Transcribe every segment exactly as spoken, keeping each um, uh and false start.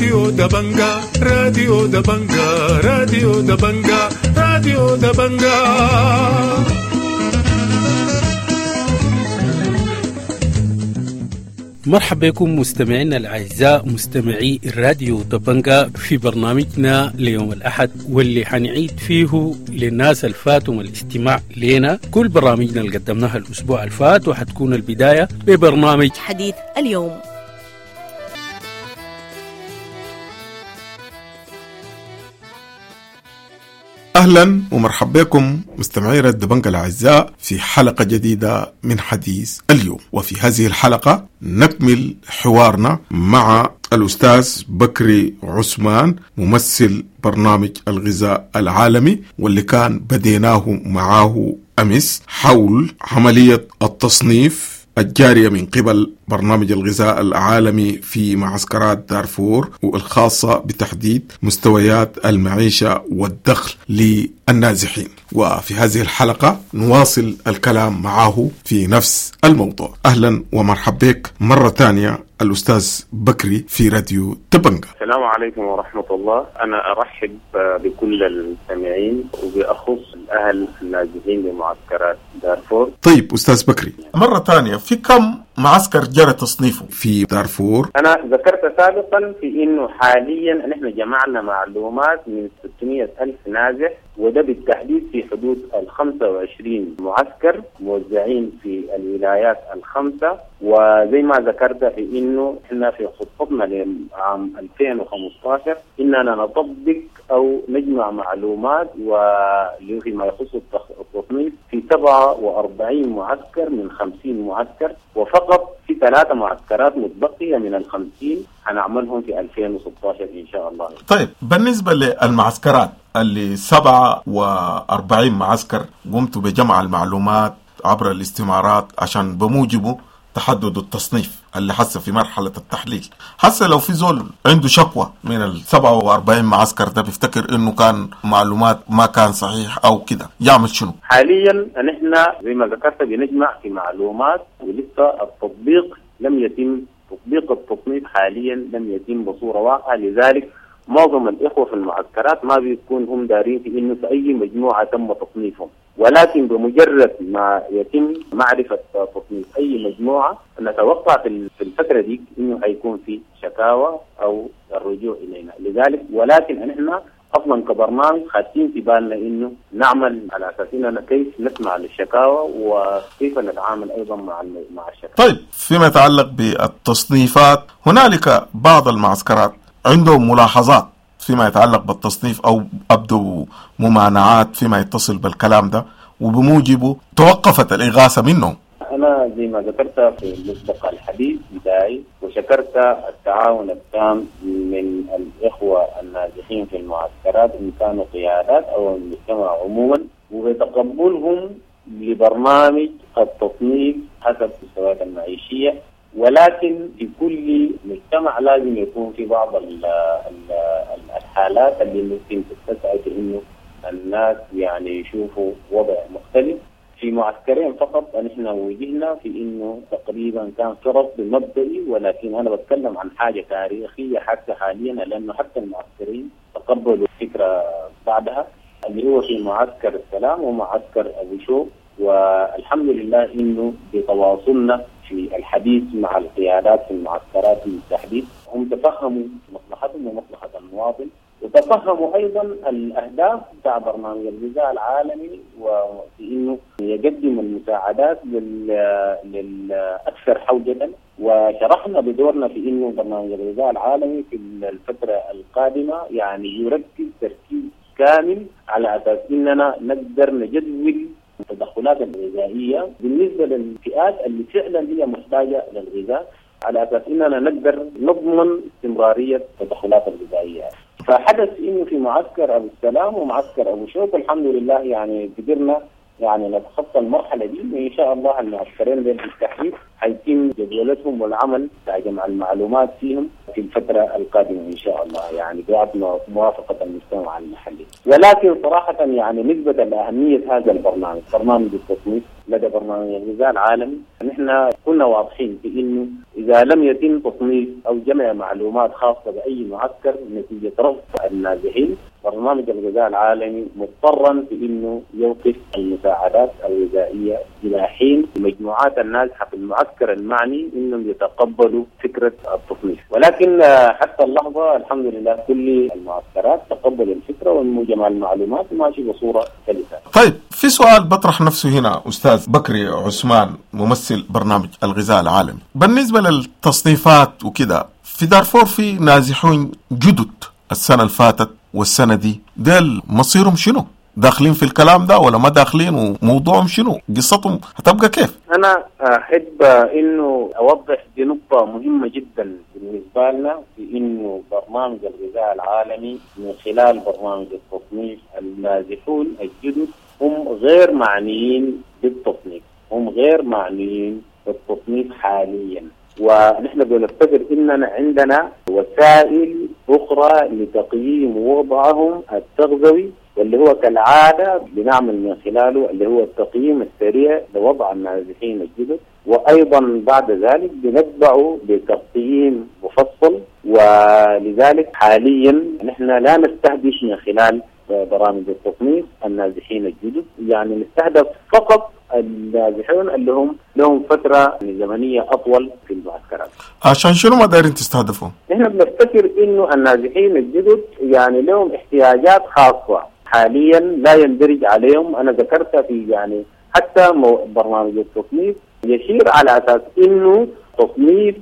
راديو دبنجا راديو دبنجا راديو دبنجا راديو دبنجا. مرحبا بكم مستمعينا الأعزاء مستمعي الراديو دبنجا في برنامجنا ليوم الأحد، واللي حنعيد فيه للناس الفاتهم الاستماع لنا كل برامجنا اللي قدمناها الأسبوع الفات، وحتكون البداية ببرنامج حديث اليوم. أهلا ومرحبا بكم مستمعي راديو دبنجا الأعزاء في حلقة جديدة من حديث اليوم. وفي هذه الحلقة نكمل حوارنا مع الأستاذ بكري عثمان ممثل برنامج الغذاء العالمي، واللي كان بديناه معاه أمس حول عملية التصنيف الجارية من قبل برنامج الغذاء العالمي في معسكرات دارفور، والخاصة بتحديد مستويات المعيشة والدخل للنازحين. وفي هذه الحلقة نواصل الكلام معه في نفس الموضوع. أهلا ومرحبا بك مرة ثانية الأستاذ بكري في راديو دبنجا. السلام عليكم ورحمة الله. أنا أرحب بكل المستمعين وبأخص الأهل النازحين بمعسكرات دارفور. طيب أستاذ بكري، مرة ثانية في كم معسكر جرى تصنيفه في دارفور؟ أنا ذكرت سابقا في إنه حاليا نحن جمعنا معلومات من ستمائة ألف نازح، وده بالتحديد في حدود ال خمسة وعشرين معسكر موزعين في الولايات الخمسة. وزي ما ذكرت في إنه إحنا في خطتنا لعام ألفين وخمسة عشر إننا نطبق أو نجمع معلومات وفيما يخص التصنيف في سبعة وأربعين معسكر من خمسين معسكر، وفقط في ثلاثة معسكرات متبقية من الخمسين هنعملهم في ألفين وستة عشر إن شاء الله. طيب بالنسبة للمعسكرات اللي سبعة وأربعين معسكر قمتوا بجمع المعلومات عبر الاستمارات عشان بموجبه تحدد التصنيف اللي حس في مرحلة التحليل. حس لو في زول عنده شكوى من السبعة وأربعين معسكر ده بيفتكر انه كان معلومات ما كان صحيح او كده، يعمل شنو؟ حاليا نحن زي ما ذكرت بنجمع في معلومات، ولسه التطبيق لم يتم. تطبيق التصنيف حاليا لم يتم بصورة واقعة، لذلك معظم الإخوة في المعسكرات ما بيكون هم دارين في إنه في أي مجموعة تم تصنيفهم، ولكن بمجرد ما يتم معرفة تصنيف أي مجموعة نتوقع في الفترة دي إنه هيكون في شكاوى أو الرجوع إلينا. لذلك ولكن نحن أصلا كبرنامج خاتين في بالنا إنه نعمل على أساس إننا كيف نسمع للشكاوى وكيف نتعامل أيضا مع مع الشكاوى. طيب فيما يتعلق بالتصنيفات، هنالك بعض المعسكرات عندهم ملاحظات فيما يتعلق بالتصنيف أو أبدوا ممانعات فيما يتصل بالكلام ده، وبموجبه توقفت الإغاثة منهم. أنا زي ما ذكرت في مسبق الحديث بداية، وشكرت التعاون التام من الإخوة النازحين في المعسكرات إن كانوا قيادات أو المجتمع عموما، وبتقبلهم لبرنامج التصنيف حسب المستويات المعيشية. ولكن في كل مجتمع لازم يكون في بعض ال ال الحالات اللي ممكن تستدعي إنه الناس يعني يشوفوا وضع مختلف. في معسكرين فقط نحن وجهنا في إنه تقريبا كان في رفض مبدئي، ولكن أنا بتكلم عن حاجة تاريخية حتى حاليا، لأنه حتى المعسكرين تقبلوا الفكرة بعدها، اللي هو في معسكر السلام ومعسكر أبو شوق. والحمد لله إنه بتواصلنا في الحديث مع القيادات في المعسكرات بالتحديد هم تفهموا مصلحتهم ومصلحة المواطن، وتفهموا أيضا الأهداف بتاع برنامج الغذاء العالمي، وفي إنه يقدم المساعدات للأكثر حوجة. وشرحنا بدورنا في إنه برنامج الغذاء العالمي في الفترة القادمة يعني يركز تركيز كامل على أساس إننا نقدر نجدول التدخلات الغذائية بالنسبة للفئات اللي فعلا هي محتاجة للغذاء، على أساس إننا نقدر نضمن استمرارية التدخلات الغذائية. فحدث إنه في معسكر أبو السلام ومعسكر أبو شوق الحمد لله يعني قدرنا يعني نتخطى المرحلة دي، وإن شاء الله المعسكرين دول بالتحديد حيتم جدولتهم والعمل على جمع المعلومات فيهم في الفترة القادمة إن شاء الله، يعني بعد موافقة المجتمع المحلي. ولكن صراحة يعني نسبة لأهمية هذا البرنامج برنامج التصنيف لدى برنامج الغذاء العالمي نحن كنا واضحين في إنه إذا لم يتم تصنيف أو جمع معلومات خاصة بأي معسكر نتيجة رفض النازحين، برنامج الغذاء العالمي مضطرا في إنه يوقف المساعدات الغذائية إلى حين مجموعات النازحة في المعسكر المعني إنهم يتقبلوا فكرة التصنيف. ولكن حتى اللحظة الحمد لله كل المعسكرات تقبلوا الفكرة والمجمع المعلومات ماشي بصورة سلسة. طيب في سؤال بطرح نفسه هنا أستاذ بكري عثمان ممثل برنامج الغذاء العالمي، بالنسبة للتصنيفات وكده في دارفور في نازحون جدد السنة الفاتت والسنة دي، ديل مصيرهم شنو؟ داخلين في الكلام ده ولا ما داخلين؟ وموضوعهم شنو؟ قصتهم هتبقى كيف؟ أنا أحب إنه أوضح دي نقطة مهمة جدا بالنسبة لنا، في إنه برنامج الغذاء العالمي من خلال برنامج التصنيف النازحون الجدد هم غير معنيين بالتصنيف، هم غير معنيين بالتصنيف حاليا. ونحن بنفتكر إننا عندنا وسائل أخرى لتقييم وضعهم التغذوي، واللي هو كالعادة بنعمل من خلاله اللي هو التقييم السريع لوضع النازحين الجدد، وأيضا بعد ذلك بنتبعه بتقييم مفصل. ولذلك حاليا نحن لا نستهدف من خلال برامج التصنيف النازحين الجدد، يعني نستهدف فقط النازحون اللي هم لهم فترة زمنية أطول في المعسكرات. عشان شنو ما دايرين تستهدفهم؟ نحن بنفتكر إنه النازحين الجدد يعني لهم احتياجات خاصة حاليا لا يندرج عليهم. أنا ذكرتها في يعني حتى برنامج التصنيف يشير على أساس إنه تصنيف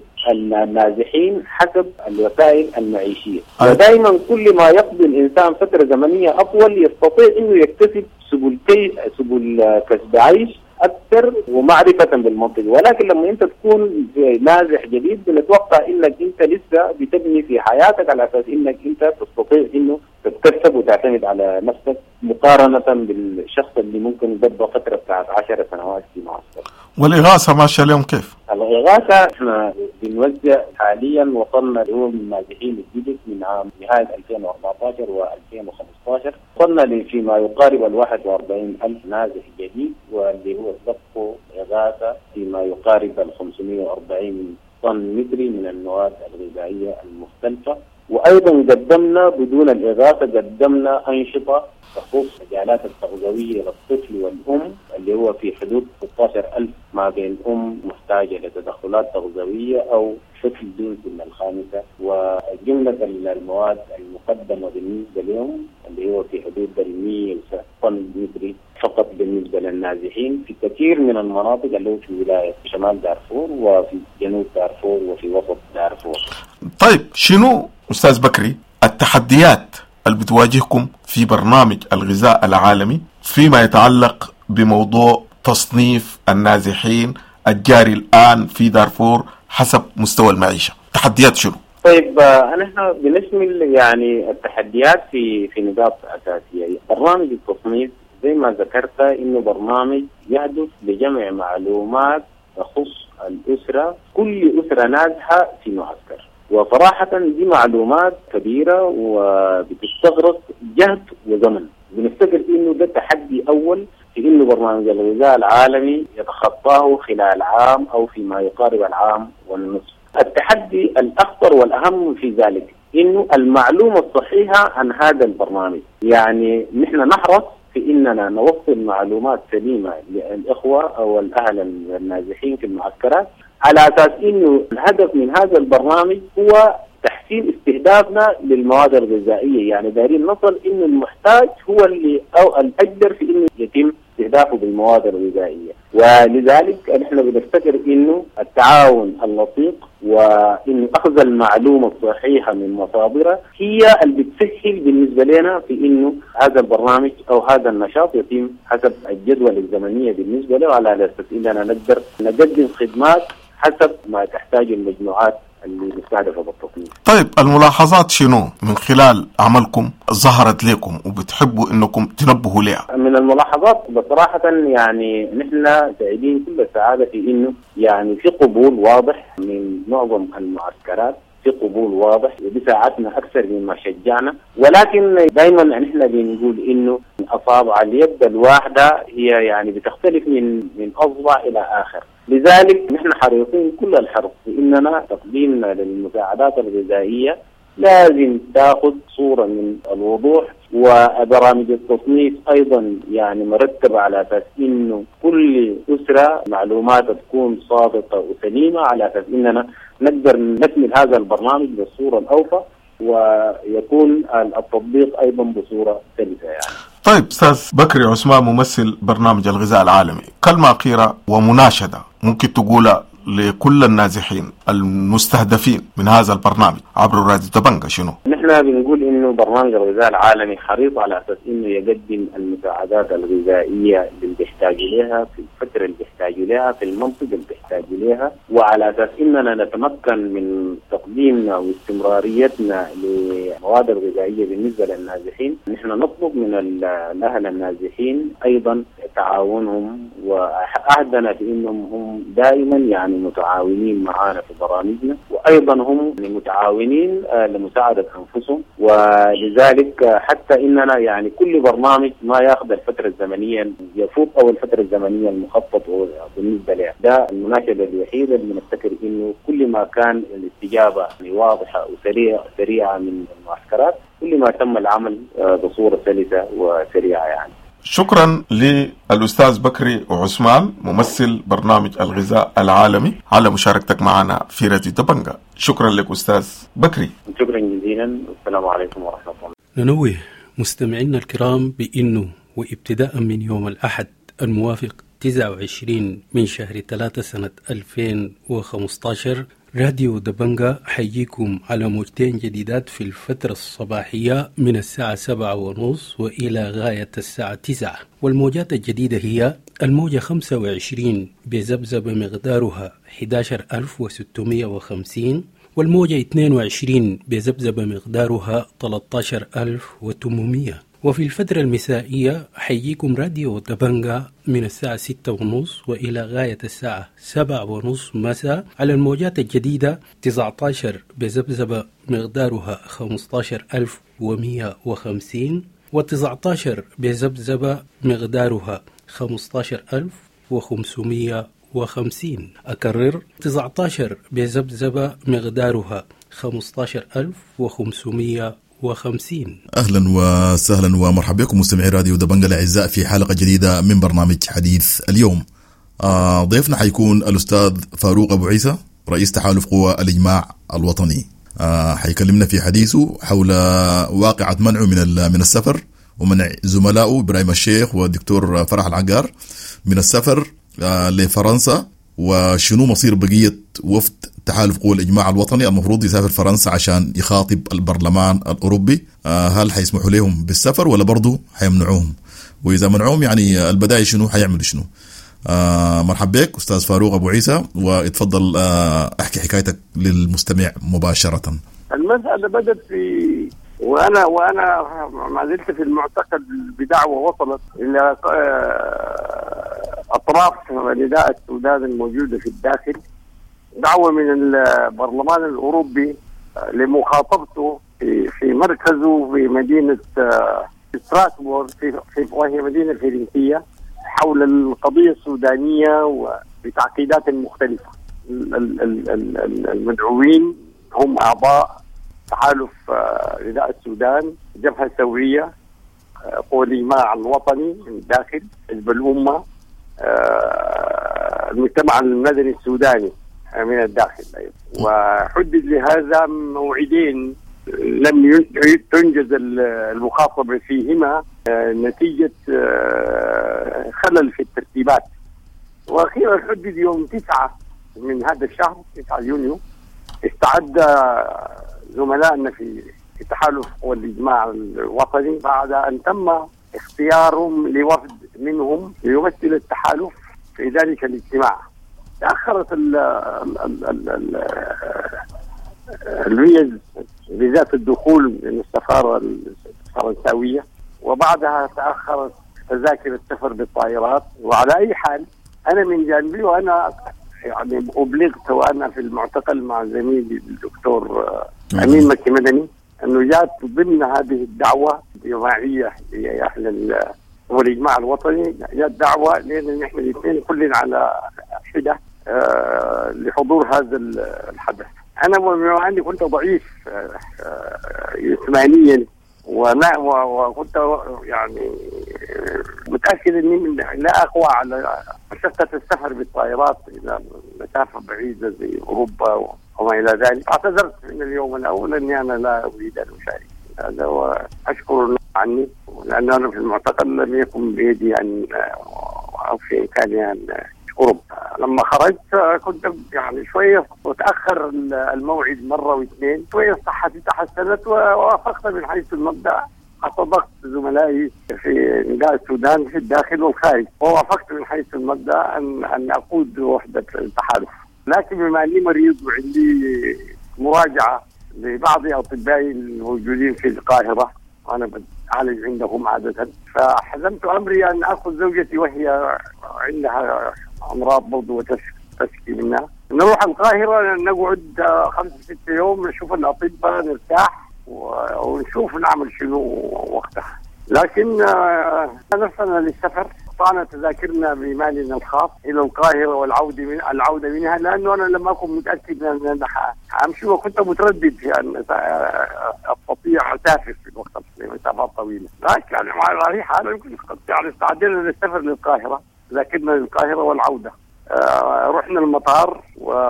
النازحين حسب الوسائل المعيشية، ودائما كل ما يقضي الإنسان فترة زمنية أطول يستطيع إنه يكتسب سبل كي سبل كسب عيش أكثر ومعرفة بالمنطقة. ولكن لما أنت تكون نازح جديد بنتوقع إنك أنت لسه بتبني في حياتك على أساس إنك أنت تستطيع إنه تتكسب وتعتمد على نفسك مقارنة بالشخص اللي ممكن يقضي فترة بتاعت عشر سنوات في معسكر. والإغاثة ماشية اليوم كيف؟ الإغاثة احنا بنوزع حاليا، وصلنا اللي هو من النازحين الجدد من عام نهاية ألفين وأربعة عشر وألفين وخمسة عشر وصلنا فيما يقارب الواحد وأربعين ألف نازح جديد، واللي هو صفه إغاثة فيما يقارب الخمسمائة وأربعين طن متري من المواد الغذائية المختلفة. وأيضا قدمنا بدون الإغاثة قدمنا أنشطة تخص مجالات التغذوية للطفل والأم، اللي هو في حدود ستة عشر ألف ما بين أم محتاجة لتدخلات تغذوية أو طفل دون سن الخامسة. وجملة المواد المقدمة بالنسبة لهم اللي هو في حدود مئة طن متري فقط بالنسبة للنازحين في كثير من المناطق اللي هو في ولاية شمال دارفور وفي جنوب دارفور وفي وسط دارفور. طيب شنو أستاذ بكري التحديات اللي بتواجهكم في برنامج الغذاء العالمي فيما يتعلق بموضوع تصنيف النازحين الجاري الآن في دارفور حسب مستوى المعيشة؟ تحديات شنو؟ طيب أنا بنشمل يعني التحديات في في نقاط أساسية. برنامج التصنيف زي ما ذكرت إنه برنامج يهدف لجمع معلومات تخص الأسرة، كل أسرة نازحة في معسكر. وصراحة دي معلومات كبيرة وبتستغرق جهد وزمن. بنفتكر إنه ده تحدي أول في إنه برنامج الغذاء العالمي يتخطاه خلال عام أو فيما يقارب العام والنصف. التحدي الأخطر والأهم في ذلك إنه المعلومة الصحيحة عن هذا البرنامج، يعني نحن نحرص في إننا نوصل معلومات سليمة للإخوة أو الأهل النازحين في المعسكرات، على أساس إنه الهدف من هذا البرنامج هو تحسين استهدافنا للمواد الغذائية. يعني دايرين نصل إنه المحتاج هو اللي أو الأقدر في إنه يتم استهدافه بالمواد الغذائية. ولذلك نحن بنفتكر إنه التعاون اللطيق وإنه أخذ المعلومة الصحيحة من مصادرها هي اللي بتسهل بالنسبة لنا في إنه هذا البرنامج أو هذا النشاط يتم حسب الجدول الزمنية بالنسبة له، على أساس إننا نقدر نقدم خدمات حسب ما تحتاج المجموعات اللي مستهدفة بالتصنيف. طيب الملاحظات شنو من خلال عملكم ظهرت لكم وبتحبوا انكم تنبهوا لها؟ من الملاحظات بصراحة يعني نحن سعيدين كل السعادة في انه يعني في قبول واضح من معظم المعسكرات في قبول واضح وبساعتنا أكثر مما شجعنا. ولكن دائما نحن بنقول إنه أصابع اليد الواحدة هي يعني بتختلف من من أصبع إلى آخر. لذلك نحن حريصين كل الحرص إننا تقديمنا للمساعدات الغذائية لازم تأخذ صورة من الوضوح، وبرامج التصنيف أيضا يعني مرتبة على أساس إنه كل أسرة معلومات تكون صادقة وسليمة، على أساس إننا نقدر نكمل هذا البرنامج بالصورة الأوفى ويكون التطبيق أيضا بصورة سلسة يعني. طيب أستاذ بكري عثمان ممثل برنامج الغذاء العالمي، كلمة أخيرة ومناشدة ممكن تقولها لكل النازحين المستهدفين من هذا البرنامج عبر راديو دبنجة شنو؟ نحن بنقول إنه برنامج الغذاء العالمي حريص على أساس إنه يقدم المساعدات الغذائية اللي بيحتاجوا لها في الفترة اللي بيحتاجوا لها في المنطقة اللي بيحتاجوا لها، وعلى أساس إننا نتمكن من تقديمنا واستمراريتنا للمواد الغذائية بالنسبة للنازحين. نحن نطلب من الأهل النازحين أيضا تعاونهم، وأعدنا في إنهم هم دائما يعني متعاونين معنا في برامجنا، وأيضا هم متعاونين لمساعدة أنفسهم. ولذلك حتى إننا يعني كل برنامج ما يأخذ الفترة الزمنية يفوق أو الفترة الزمنية المخطط بالنسبة له. ده المناشدة الوحيدة اللي نفتكر إنه كل ما كان الاستجابة واضحة وسريعة سريعة من المعسكرات كل ما تم العمل بصورة سلسة وسريعة يعني. شكرا للأستاذ بكري وعثمان ممثل برنامج الغذاء العالمي على مشاركتك معنا في راديو دبنجة. شكرا لك أستاذ بكري. شكرا جزيلا، والسلام عليكم ورحمة الله. ننوه مستمعينا الكرام بأنه وابتداء من يوم الأحد الموافق تسعة وعشرين من شهر ثلاثة سنة ألفين وخمسة عشر راديو دبنجة حييكم على موجتين جديدات في الفترة الصباحية من الساعة سبعة ونص وإلى غاية الساعة تسعة. والموجات الجديدة هي الموجة خمسة وعشرين بزبزبة مقدارها أحد عشر ألف وستمائة وخمسين، والموجة اثنين وعشرين بزبزبة مقدارها ثلاثة عشر ألف وثمانمائة. وفي الفترة المسائية حييكم راديو دبنجة من الساعة ستة ونص وإلى غاية الساعة سبعة ونص مساء على الموجات الجديدة تسعة عشر بزبزبة مقدارها خمسة عشر ألف ومائة وخمسين، وتسعة عشر بزبزبة مقدارها خمسة عشر ألف وخمسمائة وخمسين. أكرر تسعة عشر بزبزبة مقدارها خمسة عشر ألف وخمسمائة وخمسين. أهلا وسهلا ومرحبا بكم مستمعي راديو دبنجة الأعزاء في حلقة جديدة من برنامج حديث اليوم. آه ضيفنا حيكون الأستاذ فاروق أبو عيسى رئيس تحالف قوى الإجماع الوطني. آه حيكلمنا في حديثه حول واقعة منعه من من السفر ومنع زملائه إبراهيم الشيخ والدكتور فرح العقار من السفر آه لفرنسا، وشنو مصير بقية وفد تحالف قوى الإجماع الوطني المفروض يسافر فرنسا عشان يخاطب البرلمان الأوروبي. آه هل حيسمحوا لهم بالسفر ولا برضو حيمنعوهم؟ وإذا منعوهم يعني البداية شنو حيعملوا شنو؟ آه مرحبا بك أستاذ فاروق أبو عيسى، واتفضل آه أحكي حكايتك للمستمع مباشرة. المسألة بدأت في وأنا وأنا ما زلت في المعتقد بدعوة وصلت إلى أطراف نداء السودان الموجودة في الداخل، دعوة من البرلمان الأوروبي لمخاطبته في, في مركزه في مدينة ستراسبورغ في, في وهي مدينة فرنسية حول القضية السودانية وبتعقيدات مختلفة. المدعوين هم أعضاء تحالف نداء السودان، الجبهة الثورية، قوى الإجماع الوطني من الداخل، حزب الأمة، المجتمع المدني السوداني من الداخل. وحدد لهذا موعدين لم تنجز المخاطبة فيهما نتيجة خلل في الترتيبات، وأخيرا حدد يوم تسعة من هذا الشهر تسعة يونيو. استعد زملائنا في تحالف قوى الإجماع الوطني بعد أن تم اختيارهم لوفد منهم ليمثل التحالف في ذلك الاجتماع. تأخرت الفيز فيزات الدخول من السفارة الفرنساوية، وبعدها تأخرت تذاكر السفر بالطائرات. وعلى أي حال أنا من جانبي وأنا يعني أبلغت وأنا في المعتقل مع زميلي الدكتور أمين مكي مدني أنه جاءت ضمن هذه الدعوة الجماعية لأهل والإجماع الوطني، جاءت دعوة لأن نحن الاثنين كلنا على حدة آه لحضور هذا الحدث. أنا بما أني كنت ضعيف جسمانيا وما وكنت يعني متأكد أني لا أقوى على مشقة السفر بالطائرات إلى مسافة بعيدة زي أوروبا وما إلى ذلك، اعتذرت من اليوم الأول أني أنا لا أريد أن أشارك. هذا وأشكر الله عني، لأن أنا في المعتقل لم يكن بيدي أن أو في إمكاني أن أوروبا. لما خرجت كنت يعني شوية وتأخر الموعد مرة واثنين، شوية صحتي تحسنت ووافقت من حيث المبدأ حتى ضغط زملائي في نداء السودان في الداخل والخارج، ووافقت من حيث المبدأ أن أن أقود وحدة التحالف. لكن بما أني مريض وعندي مراجعة لبعض أطبائي الموجودين في القاهرة وأنا بعالج عندهم عادة، فحزمت أمري أن أخذ زوجتي وهي عندها أمراض برضو وتشكي منها، نروح القاهرة نقعد خمسة ستة يوم نشوف الأطباء نرتاح ونشوف نعمل شنو وقتها. لكن نفسنا للسفر، قطعنا تذاكرنا بمالنا الخاص إلى القاهرة والعودة من العودة منها، لأنه أنا لم أكن متأكد أن أمشي وكنت متردد في أن أستطيع أسافر في الوقت لمسافات طويلة. لكن يعني مع أي حال يمكن يعني استعدنا للسفر للقاهرة، ذاكرنا للقاهرة والعودة. آه رحنا المطار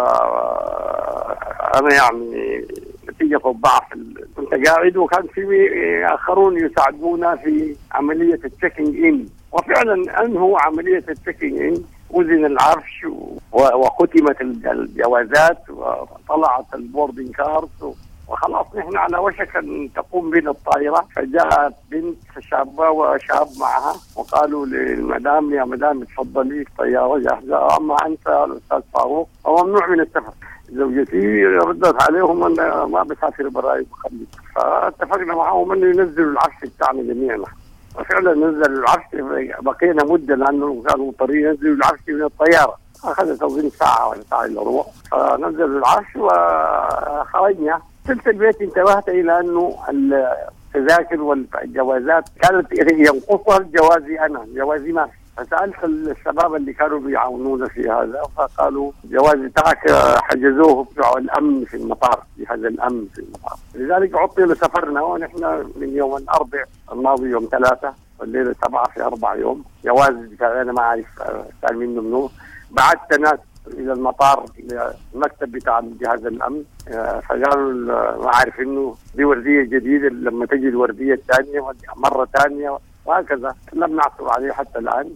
وأنا يعني نتيجة الضعف كنت قاعد وكان في آخرون يساعدونا في عملية التشيكينج إن، وفعلا أنهوا عملية التشيكينج إن، وزن العرش وختمت الجوازات وطلعت البوردنج كارت وخلاص نحن على وشك أن تقوم بنا الطائرة. فجاءت بنت شابة وشاب معها وقالوا للمدام يا مدام تفضلي الطيارة جاهزة، أما أنت الأستاذ فاروق وممنوع من السفر. زوجتي ردت عليهم أن ما بسافر براي بخليك، فاتفقنا معهم أن ينزلوا العفش بتاعنا جميعنا، وفعلا نزلوا العفش. بقينا مدة لأنه كانوا مضطرين ينزلوا العفش من الطيارة، أخذت أظن ساعة ولا ساعة إلا ربع، فنزلوا العفش وخرجنا. وصلت البيت انتبهت إلى أنه التذاكر والجوازات كانت ينقصها جوازي أنا، جوازي ما في. فسألت الشباب اللي كانوا بيعاونونا في هذا فقالوا جواز بتاعك حجزوه بتوع الأمن في المطار، جهاز الأمن في المطار. لذلك عطل سفرنا ونحن من يوم الأربع الماضي يوم ثلاثة والليلة سبعة في أربع يوم. جواز بتاعي أنا ما أعرف كان منه منه. بعثت ناس إلى المطار إلى المكتب بتاع جهاز الأمن، فقالوا ما أعرف إنه دي وردية جديدة، لما تجي الوردية الثانية مرة ثانية وهكذا، لم نعثر عليه حتى الآن.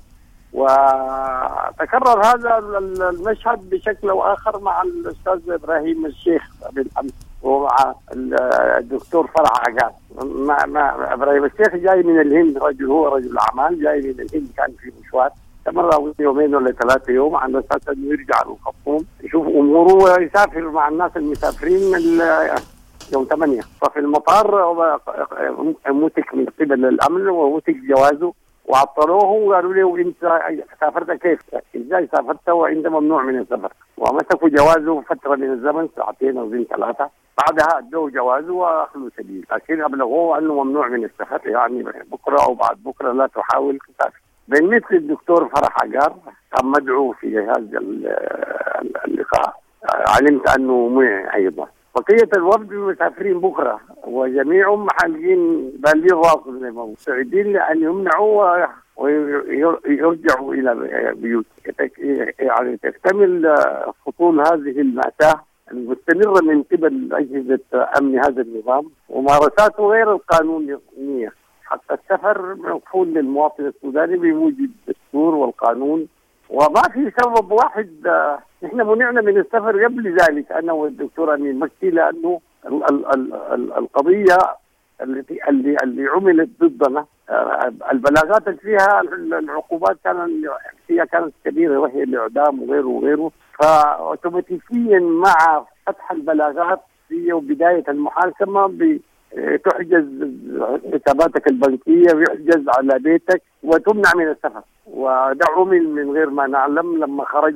وتكرر هذا المشهد بشكل أو آخر مع الأستاذ إبراهيم الشيخ بالأمس ومع الدكتور فرح عقاد. مع, مع إبراهيم الشيخ جاي من الهند، رجل هو رجل أعمال جاي من الهند، كان في مشوار استمر يومين ولا ثلاثة يوم على أساس إنه يرجع للخرطوم يشوف أموره ويسافر مع الناس المسافرين يوم ثمانية. ففي المطار متك من قبل الأمن ومتك جوازه وعطلوه وقالوا له انت سافرت كيف؟ ازاي سافرت وانت ممنوع من السفر؟ ومسكوا جوازه فتره من الزمن ساعتين او ثلاثه، بعدها ادوه جوازه واخلوا سبيل، لكن ابلغوه انه ممنوع من السفر، يعني بكره او بعد بكره لا تحاول تسافر. بالنسبه للدكتور فرح عقار كان مدعو في هذا اللقاء، علمت انه معي ايضا. بقية الوفد مسافرين بكرة وجميعهم محلين بالين راسهم مستعدين لأن يمنعوا ويرجعوا إلى بيوت. يعني تكتمل فصول هذه المأساة المستمرة من قبل أجهزة أمن هذا النظام وممارساته غير القانونية. حتى السفر مقفول للمواطن السوداني بموجب الدستور والقانون، وما في سبب واحد. نحن منعنا من السفر قبل ذلك أنا والدكتور أمين مكي، لأنه ال ال ال ال القضية التي اللي اللي عملت ضدنا، البلاغات اللي فيها العقوبات كانت فيها كانت كبيرة وهي الإعدام وغيره وغيره. فأوتوماتيكيا مع فتح البلاغات في وبداية المحاكمة تحجز حساباتك البنكية ويحجز على بيتك وتمنع من السفر. وده عمل من غير ما نعلم. لما خرجنا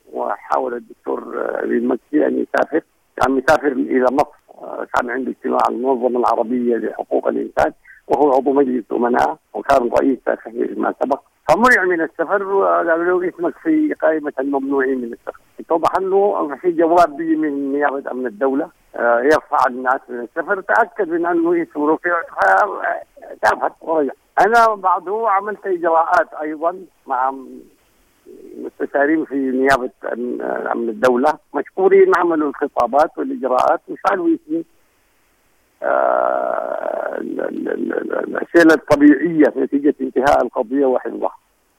وحاول الدكتور المكي أن يسافر، كان مسافر إلى مصر، كان عنده اجتماع المنظمة العربية لحقوق الإنسان وهو عضو مجلس أمناء وكان رئيس ما سبق، فمنع من السفر وقالوا له اسمك في قائمة الممنوعين من السفر. اتضح أنه في جواب بي من نيابة أمن الدولة يرفع الناس من السفر، تأكد من أنه اسمه رفع فسافر ورجع. أنا بعده عملت إجراءات أيضا مع مستشارين في نيابة أمن الدولة مشكورين، عملوا الخطابات والإجراءات وشالوا اسمي الأسئلة الطبيعية نتيجة انتهاء القضية وحفظها.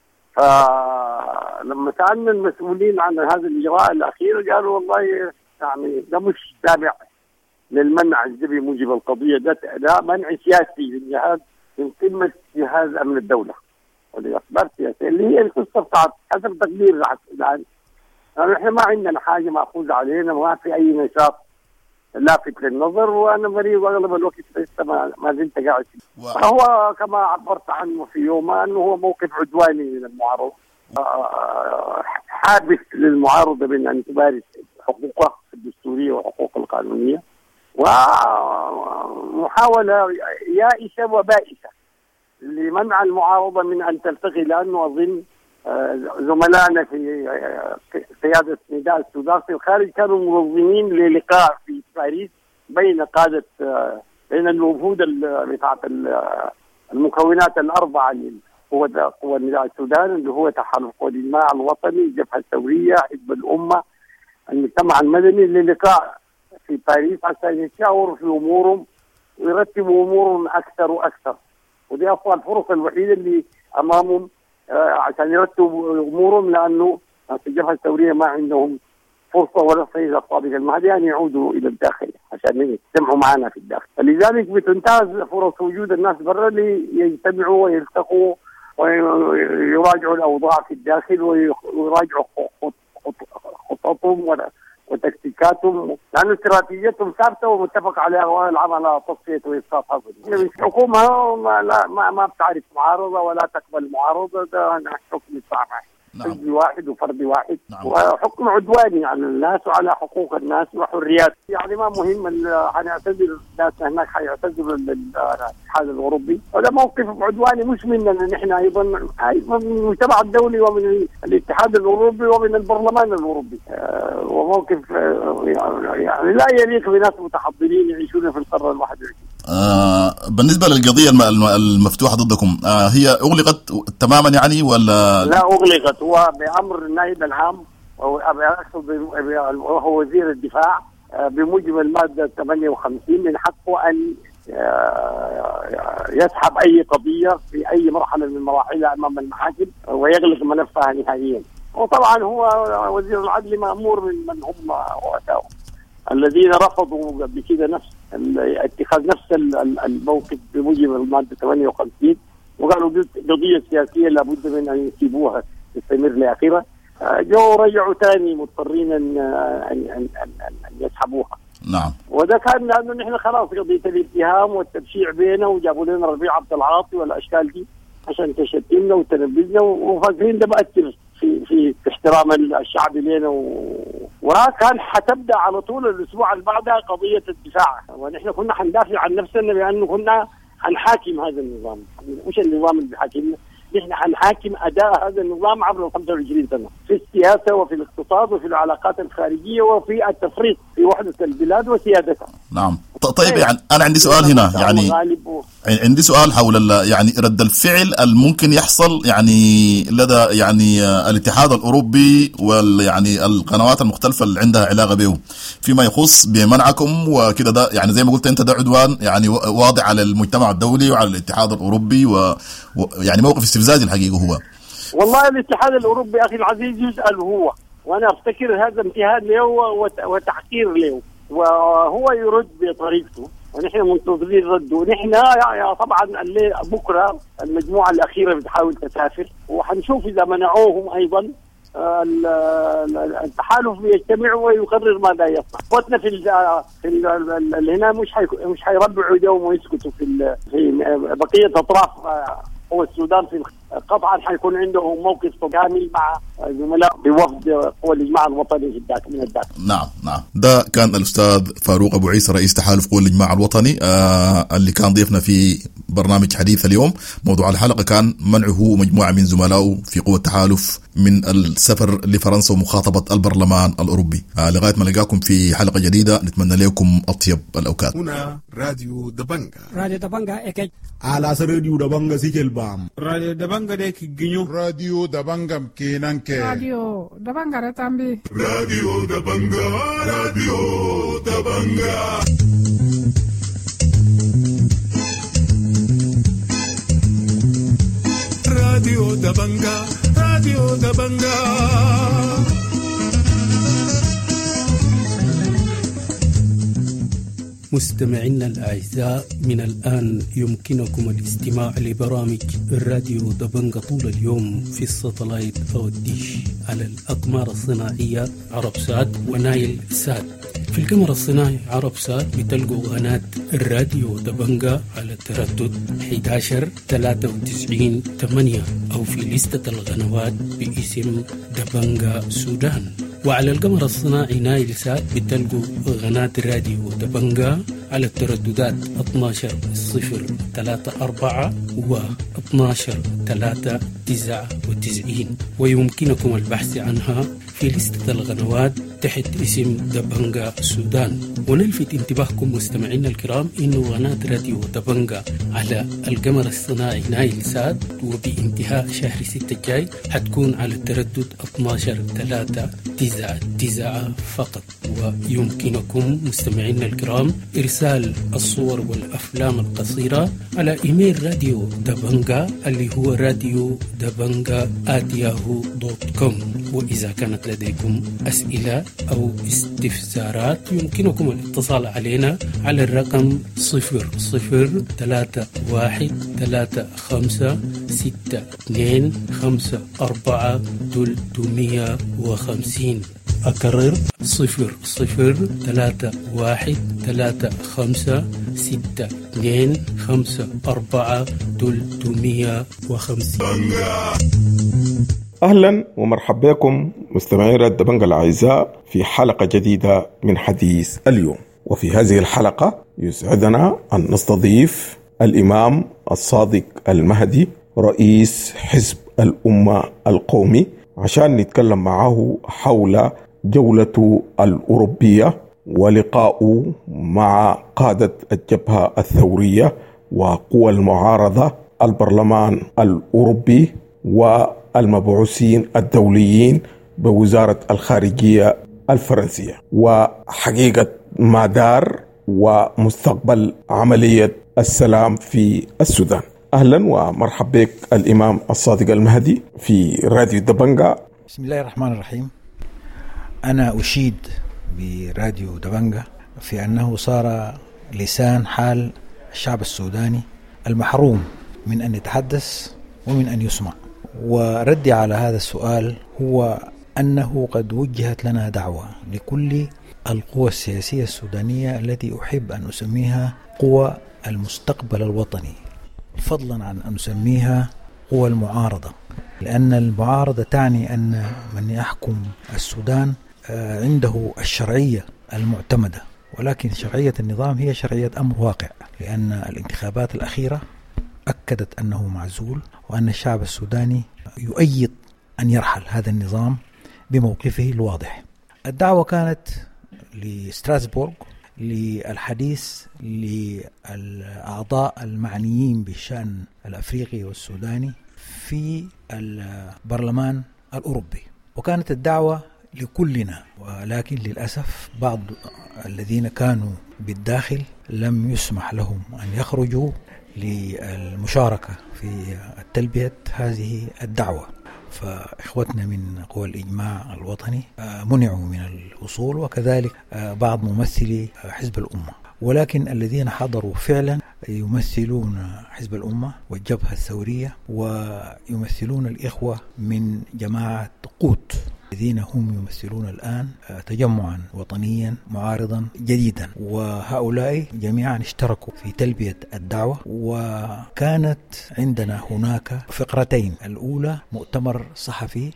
فلما سألنا المسؤولين عن هذا الإجراء الأخير قالوا والله يعني ده مش تابع للمنع الجبري موجب القضية، ده, ده منع سياسي للجهاز من قمة جهاز أمن الدولة ولأخبار سياسية اللي هي القصة بتاعت حسب تقدير الآن. يعني احنا ما عندنا حاجة مأخوذة علينا، ما في أي نشاط لافت للنظر، وأنا مريض أغلب الوقت لسه ما, ما زلت قاعد. فهو كما عبرت عنه في يوم أنه هو موقف عدواني من المعارضة، حابس للمعارضة من أن تمارس حقوقها الدستورية وحقوق القانونية، ومحاولة يائسة وبائسة لمنع المعارضة من أن تلتقي، لأنه أظن زملائنا في قيادة نداء السودان في الخارج كانوا منظمين للقاء في باريس بين قادة بين الوفود بتاعت المكونات الأربعة لقوة قوى نداء السودان اللي هو تحالف قوى الإجماع الوطني، الجبهة الثورية، حزب الأمة، المجتمع المدني، للقاء في باريس عشان يتشاوروا في أمورهم ويرتبوا أمورهم أكثر وأكثر. ودي أصلا الفرص الوحيدة اللي أمامهم عشان يرتبوا أمورهم، لأنه في الجبهة الثورية ما عندهم فرصة ولا سيد الصادق المهدي أن يعودوا إلى الداخل عشان يجتمعوا معنا في الداخل. فلذلك بتنتهز فرص وجود الناس برا ليجتمعوا ويلتقوا ويراجعوا الأوضاع في الداخل ويراجعوا خططهم وتكتيكاتهم، لأن استراتيجيتهم ثابتة ومتفق عليها والعمل على تصفية وإسقاط هذا. الحكومة ما لا ما, ما بتعرف معارضة ولا تقبل معارضة، ده حكم الصعب حزب نعم. واحد وفرد واحد نعم. وحكم عدواني على الناس وعلى حقوق الناس وحريات. يعني ما مهم حنعتذر الناس هناك، حيعتذروا الاتحاد الاوروبي، وده موقف عدواني مش مننا نحن، ايضا ايضا من المجتمع الدولي ومن الاتحاد الاوروبي ومن البرلمان الاوروبي. آه وموقف آه يعني لا يليق بناس متحضرين يعيشون في القرن الواحد والعشرين. آه بالنسبة للقضية المفتوحة ضدكم، آه هي أغلقت تماما يعني ولا؟ لا أغلقت، هو بأمر النائب العام وهو وزير الدفاع بموجب المادة ثمانية وخمسين من حقه أن يسحب أي قضية في أي مرحلة من مراحلها أمام المحاكم ويغلق ملفها نهائيا. وطبعا هو وزير العدل مأمور من من هم وقتهم الذين رفضوا بكده نفس اتخاذ نفس الموقف بموجب المادة ثمانية وخمسين، وقالوا قضية سياسية لابد من أن يسيبوها تستمر لآخرها، جو رجعوا ثاني مضطرين أن أن أن أن, أن يسحبوها. نعم. وده كان لأنه نحن خلاص قضية الاتهام والتبشيع بينه، وجابوا لنا ربيع عبد العاطي والأشكال دي عشان تشتمنا وتنبذنا، وفاكرين ده مؤثر في في احترام الشعب لنا، و... وكان حتبدا على طول الاسبوع اللي بعدها قضيه الدفاع، ونحن كنا حندافع عن نفسنا بانه كنا حنحاكم هذا النظام، مش النظام اللي بيحاكمنا، نحن حنحاكم اداء هذا النظام عبر ال خمسة وعشرين سنه في السياسه وفي الاقتصاد وفي العلاقات الخارجيه وفي التفريط في وحده البلاد وسيادتها. نعم. طيب يعني انا عندي سؤال هنا، يعني عندي سؤال حول يعني رد الفعل الممكن يحصل يعني لدى يعني الاتحاد الاوروبي ويعني القنوات المختلفه اللي عندها علاقه به فيما يخص بمنعكم وكده، ده يعني زي ما قلت انت ده عدوان يعني واضح على المجتمع الدولي وعلى الاتحاد الاوروبي، ويعني موقف استفزازي الحقيقه هو. والله الاتحاد الاوروبي اخي العزيز يسال هو، وانا افتكر هذا امتهان له وتحقير له، وهو يرد بطريقته ونحن منتظرين رده. ونحن يعني طبعا بكره المجموعه الاخيره بتحاول تسافر، وحنشوف اذا منعوهم ايضا التحالف بيجتمع ويقرر ماذا يصنع. قوتنا في ال في ال هنا مش حي مش حيربعوا ايديهم ويسكتوا في في بقيه اطراف هو السودان في قطعا حيكون عندهم موقف كامل مع زملاء بوفد قوى الإجماع الوطني في الداخل من الداخل. نعم نعم. ده كان الأستاذ فاروق أبو عيسى رئيس تحالف قوى الإجماع الوطني آه اللي كان ضيفنا في برنامج حديث اليوم. موضوع الحلقة كان منعه مجموعة من زملائه في قوى التحالف من السفر لفرنسا ومخاطبة البرلمان الأوروبي. آه لغاية ما نلقاكم في حلقة جديدة، نتمنى لكم أطيب الأوقات. هنا راديو دبنجا راديو دبنجا إكيد على راديو دبنجا سيكل بام راديو دبنجا ديك جنيو راديو دبنجا مكينانك راديو دبنجا رتامبي راديو دبنجا راديو دبنجا راديو دبنجا راديو دبنجا. مستمعينا الأعزاء، من الآن يمكنكم الاستماع لبرامج الراديو دبنجا طول اليوم في الساتلايت أو الديش على الأقمار الصناعية عربسات ونايل سات. في القمر الصناعي عربسات بتلقوا قناة الراديو دبنجا على التردد أحد عشر ثلاثة وتسعين ثمانية أو في لستة القنوات باسم دبنجا سودان. وعلى القمر الصناعي نايل سات بتلقوا قناة الراديو دبنجا على الترددات اثناشر صفر ثلاثة أربعة و اثناشر ثلاثة تسعة وتسعين، ويمكنكم البحث عنها في لستة القنوات تحت اسم دبنجا سودان. ونلفت انتباهكم مستمعينا الكرام إنه قناة راديو دبنجا على القمر الصناعي نايل سات وبانتهاء شهر ستة الجاي حتكون على التردد اثناشر ثلاثة تسعة تسعة فقط. ويمكنكم مستمعينا الكرام إرسال الصور والأفلام القصيرة على إيميل راديو دبنجا اللي هو راديو دبنجا آت ياهو دوت كوم. وإذا كانت لديكم أسئلة أو استفسارات يمكنكم الاتصال علينا على الرقم صفر صفر ثلاثة واحد ثلاثة خمسة ستة اثنين خمسة أربعة ثلاثمية وخمسين. أكرر صفر صفر ثلاثة واحد ثلاثة خمسة ستة اثنين خمسة أربعة ثلاثمية وخمسين. أهلا ومرحبا بكم مستمعي راديو دبنجا الأعزاء في حلقة جديدة من حديث اليوم. وفي هذه الحلقة يسعدنا أن نستضيف الإمام الصادق المهدي رئيس حزب الأمة القومي عشان نتكلم معه حول جولة الأوروبية ولقاء مع قادة الجبهة الثورية وقوى المعارضة، البرلمان الأوروبي والمبعوثين الدوليين بوزارة الخارجية الفرنسية، وحقيقة ما دار ومستقبل عملية السلام في السودان. أهلا ومرحبا بك الإمام الصادق المهدي في راديو دبنجا. بسم الله الرحمن الرحيم. أنا أشيد براديو دبنجا في أنه صار لسان حال الشعب السوداني المحروم من أن يتحدث ومن أن يسمع. وردي على هذا السؤال هو أنه قد وجهت لنا دعوة لكل القوى السياسية السودانية التي أحب أن أسميها قوى المستقبل الوطني، فضلا عن أن نسميها قوى المعارضة، لأن المعارضة تعني أن من يحكم السودان عنده الشرعية المعتمدة، ولكن شرعية النظام هي شرعية أمر واقع، لأن الانتخابات الأخيرة أكدت أنه معزول وأن الشعب السوداني يؤيد أن يرحل هذا النظام بموقفه الواضح. الدعوة كانت لستراسبورغ للحديث للأعضاء المعنيين بالشأن الأفريقي والسوداني في البرلمان الأوروبي، وكانت الدعوة لكلنا، ولكن للأسف بعض الذين كانوا بالداخل لم يسمح لهم أن يخرجوا للمشاركة في تلبية هذه الدعوة، فإخوتنا من قوى الإجماع الوطني منعوا من الوصول، وكذلك بعض ممثلي حزب الأمة. ولكن الذين حضروا فعلا يمثلون حزب الأمة والجبهة الثورية، ويمثلون الإخوة من جماعة قوت الذين هم يمثلون الآن تجمعا وطنيا معارضا جديدا، وهؤلاء جميعا اشتركوا في تلبية الدعوة. وكانت عندنا هناك فقرتين: الأولى مؤتمر صحفي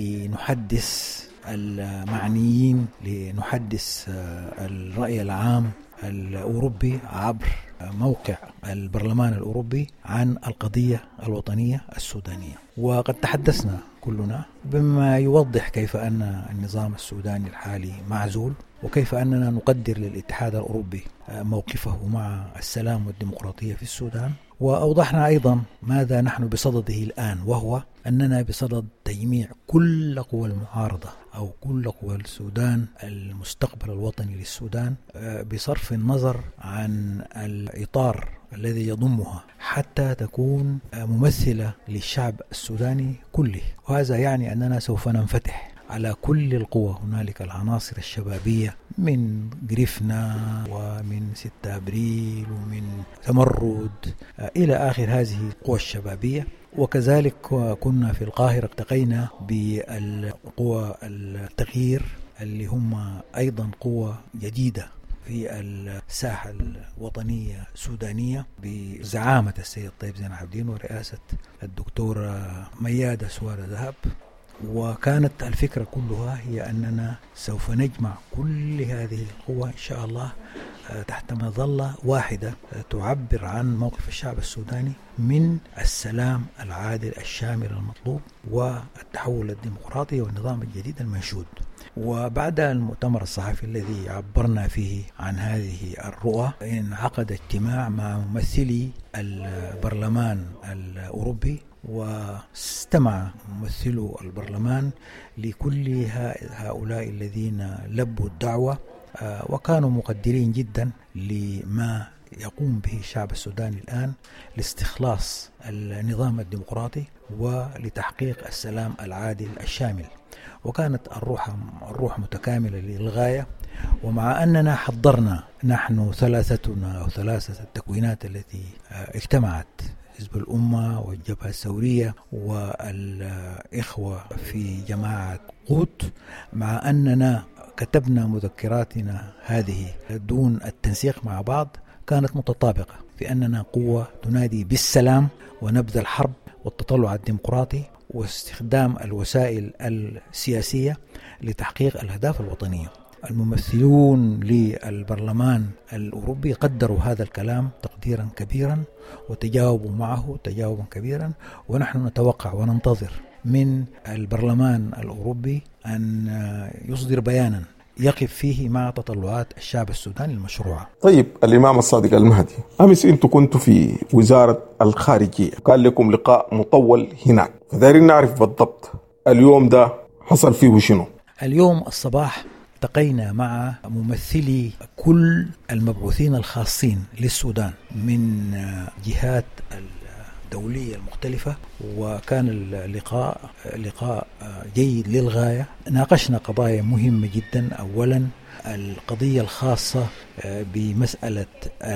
لنحدث المعنيين، لنحدث الرأي العام الأوروبي عبر موقع البرلمان الأوروبي عن القضية الوطنية السودانية. وقد تحدثنا كلنا بما يوضح كيف أن النظام السوداني الحالي معزول، وكيف أننا نقدر للاتحاد الأوروبي موقفه مع السلام والديمقراطية في السودان. وأوضحنا أيضا ماذا نحن بصدده الآن، وهو أننا بصدد تجميع كل قوى المعارضة أو كل قوى السودان المستقبل الوطني للسودان بصرف النظر عن الإطار الذي يضمها حتى تكون ممثلة للشعب السوداني كله. وهذا يعني أننا سوف ننفتح على كل القوى. هنالك العناصر الشبابية من قرفنا ومن ستة أبريل ومن تمرد إلى آخر هذه القوى الشبابية. وكذلك كنا في القاهرة التقينا بالقوى التغيير اللي هم أيضا قوى جديدة في الساحة الوطنية السودانية بزعامة السيد طيب زين عابدين ورئاسة الدكتورة ميادة سوارة ذهب. وكانت الفكرة كلها هي أننا سوف نجمع كل هذه القوى إن شاء الله تحت مظلة واحدة تعبر عن موقف الشعب السوداني من السلام العادل الشامل المطلوب والتحول الديمقراطي والنظام الجديد المنشود. وبعد المؤتمر الصحفي الذي عبرنا فيه عن هذه الرؤى، انعقد اجتماع مع ممثلي البرلمان الأوروبي، واستمع ممثلو البرلمان لكل هؤلاء الذين لبوا الدعوة، وكانوا مقدرين جدا لما يقوم به الشعب السوداني الآن لاستخلاص النظام الديمقراطي ولتحقيق السلام العادل الشامل. وكانت الروح الروح متكاملة للغاية. ومع أننا حضرنا نحن ثلاثتنا أو ثلاثة التكوينات التي اجتمعت، حزب الأمة والجبهة الثورية والإخوة في جماعة قوت، مع أننا كتبنا مذكراتنا هذه دون التنسيق مع بعض، كانت متطابقة في أننا قوة تنادي بالسلام ونبذ الحرب والتطلع الديمقراطي واستخدام الوسائل السياسية لتحقيق الأهداف الوطنية. الممثلون للبرلمان الأوروبي قدروا هذا الكلام تقديرا كبيرا وتجاوبوا معه تجاوبا كبيرا. ونحن نتوقع وننتظر من البرلمان الأوروبي أن يصدر بيانا يقف فيه مع تطلعات الشعب السوداني المشروعة. طيب الإمام الصادق المهدي، أمس أنتم كنتوا في وزارة الخارجية، كان لكم لقاء مطول هناك، فدارين نعرف بالضبط اليوم ده حصل فيه شنو؟ اليوم الصباح التقينا مع ممثلي كل المبعوثين الخاصين للسودان من جهات الدولية المختلفة، وكان اللقاء لقاء جيد للغاية. ناقشنا قضايا مهمة جدا. أولا القضية الخاصة بمسألة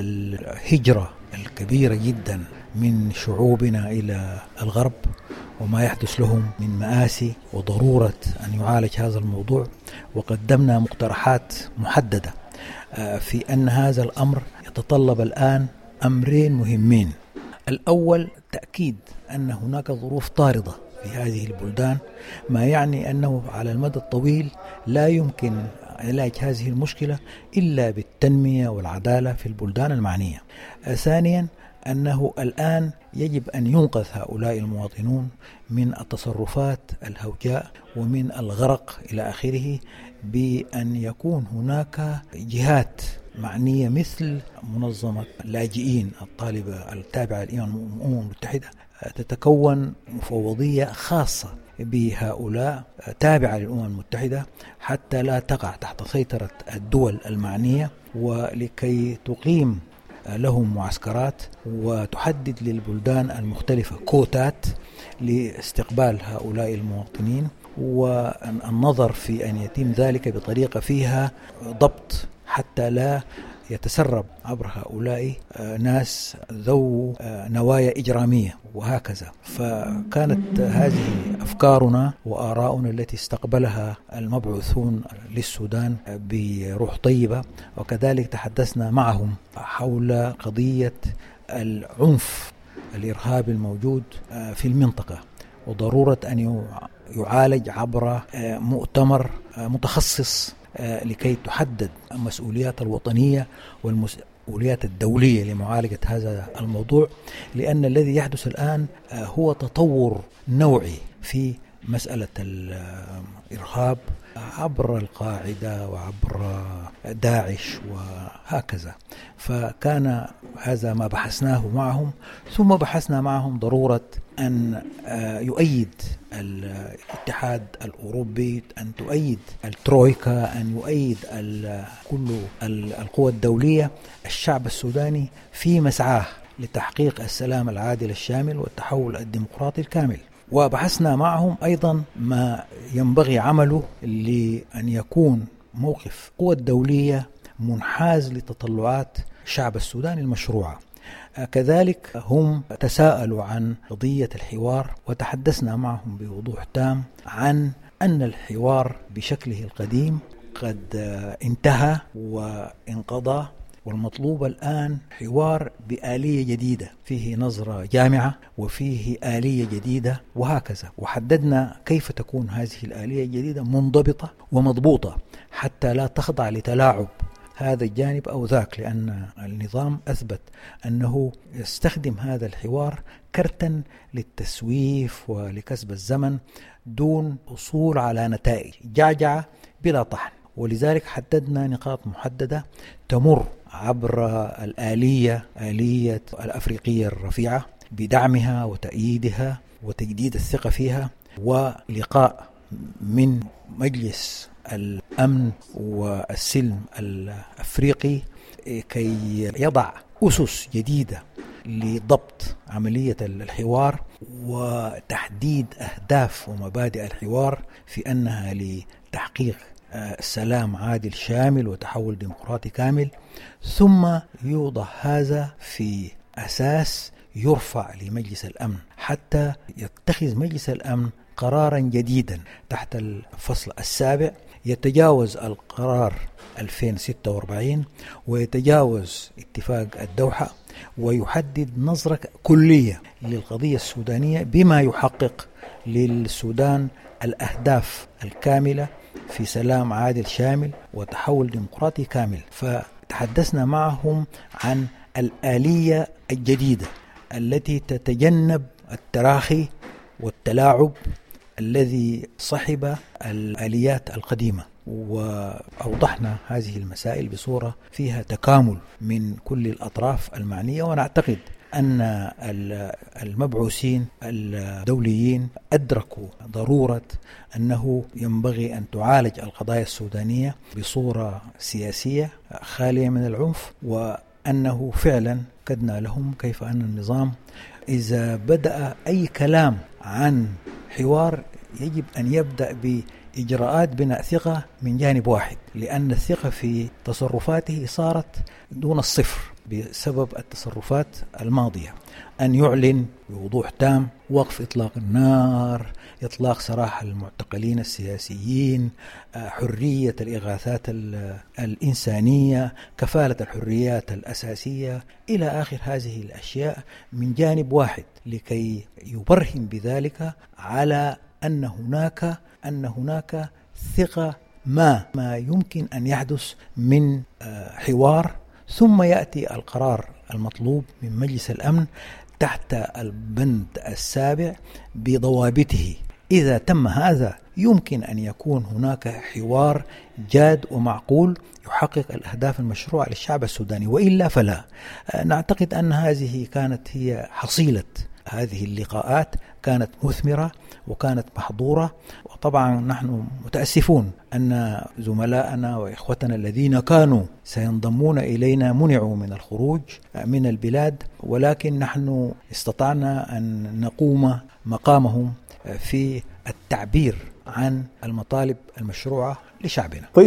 الهجرة الكبيرة جدا من شعوبنا إلى الغرب وما يحدث لهم من مآسي وضرورة أن يعالج هذا الموضوع. وقدمنا مقترحات محددة في أن هذا الأمر يتطلب الآن أمرين مهمين. الأول تأكيد أن هناك ظروف طاردة في هذه البلدان، ما يعني أنه على المدى الطويل لا يمكن علاج هذه المشكلة إلا بالتنمية والعدالة في البلدان المعنية. ثانيا أنه الآن يجب أن ينقذ هؤلاء المواطنون من التصرفات الهوجاء ومن الغرق إلى آخره، بأن يكون هناك جهات معنية مثل منظمة اللاجئين الطالبة التابعة للأمم المتحدة تتكون مفوضية خاصة بهؤلاء تابعة للأمم المتحدة حتى لا تقع تحت سيطرة الدول المعنية، ولكي تقيم لهم معسكرات وتحدد للبلدان المختلفة كوتات لاستقبال هؤلاء المواطنين، والنظر في أن يتم ذلك بطريقة فيها ضبط حتى لا يتسرب عبر هؤلاء ناس ذو نوايا إجرامية وهكذا. فكانت هذه أفكارنا وآراؤنا التي استقبلها المبعوثون للسودان بروح طيبة، وكذلك تحدثنا معهم حول قضية العنف الإرهابي الموجود في المنطقة وضرورة أن يعالج عبر مؤتمر متخصص لكي تحدد المسؤوليات الوطنية والمسؤوليات الدولية لمعالجة هذا الموضوع، لأن الذي يحدث الآن هو تطور نوعي في مسألة الإرهاب عبر القاعدة وعبر داعش وهكذا. فكان هذا ما بحثناه معهم، ثم بحثنا معهم ضرورة أن يؤيد الاتحاد الأوروبي، أن تؤيد الترويكا، أن يؤيد كل القوى الدولية الشعب السوداني في مسعاه لتحقيق السلام العادل الشامل والتحول الديمقراطي الكامل. وبحثنا معهم أيضا ما ينبغي عمله لأن يكون موقف القوى الدولية منحاز لتطلعات شعب السودان المشروعة. كذلك هم تساءلوا عن قضية الحوار، وتحدثنا معهم بوضوح تام عن أن الحوار بشكله القديم قد انتهى وانقضى، والمطلوب الآن حوار بآلية جديدة فيه نظرة جامعة وفيه آلية جديدة وهكذا. وحددنا كيف تكون هذه الآلية الجديدة منضبطة ومضبوطة حتى لا تخضع لتلاعب هذا الجانب أو ذاك، لأن النظام أثبت أنه يستخدم هذا الحوار كرتا للتسويف ولكسب الزمن دون وصول على نتائج، جعجعة بلا طحن. ولذلك حددنا نقاط محددة تمر عبر الآلية آلية الأفريقية الرفيعة بدعمها وتأييدها وتجديد الثقة فيها، ولقاء من مجلس الأمن والسلم الأفريقي كي يضع أسس جديدة لضبط عملية الحوار وتحديد أهداف ومبادئ الحوار في أنها لتحقيق سلام عادل شامل وتحول ديمقراطي كامل، ثم يوضع هذا في أساس يرفع لمجلس الأمن حتى يتخذ مجلس الأمن قرارا جديدا تحت الفصل السابع يتجاوز القرار ألفين وستة وأربعين ويتجاوز اتفاق الدوحة، ويحدد نظرة كلية للقضية السودانية بما يحقق للسودان الأهداف الكاملة في سلام عادل شامل وتحول ديمقراطي كامل. فتحدثنا معهم عن الآلية الجديدة التي تتجنب التراخي والتلاعب الذي صحب الآليات القديمة، وأوضحنا هذه المسائل بصورة فيها تكامل من كل الأطراف المعنية. ونعتقد أن المبعوثين الدوليين أدركوا ضرورة أنه ينبغي أن تعالج القضايا السودانية بصورة سياسية خالية من العنف، وأنه فعلا كدنا لهم كيف أن النظام إذا بدأ أي كلام عن حوار يجب أن يبدأ بإجراءات بناء ثقة من جانب واحد، لأن الثقة في تصرفاته صارت دون الصفر بسبب التصرفات الماضية. أن يعلن بوضوح تام وقف إطلاق النار، إطلاق سراح المعتقلين السياسيين، حرية الإغاثات الإنسانية، كفالة الحريات الأساسية إلى آخر هذه الأشياء من جانب واحد، لكي يبرهن بذلك على أن هناك أن هناك ثقة ما ما يمكن أن يحدث من حوار، ثم يأتي القرار المطلوب من مجلس الأمن تحت البند السابع بضوابطه. إذا تم هذا يمكن أن يكون هناك حوار جاد ومعقول يحقق الأهداف المشروعة للشعب السوداني، وإلا فلا. نعتقد أن هذه كانت هي حصيلة هذه اللقاءات، كانت مثمرة وكانت محظورة. وطبعا نحن متأسفون أن زملائنا وإخوتنا الذين كانوا سينضمون إلينا منعوا من الخروج من البلاد، ولكن نحن استطعنا أن نقوم مقامهم في التعبير عن المطالب المشروعة لشعبنا. طيب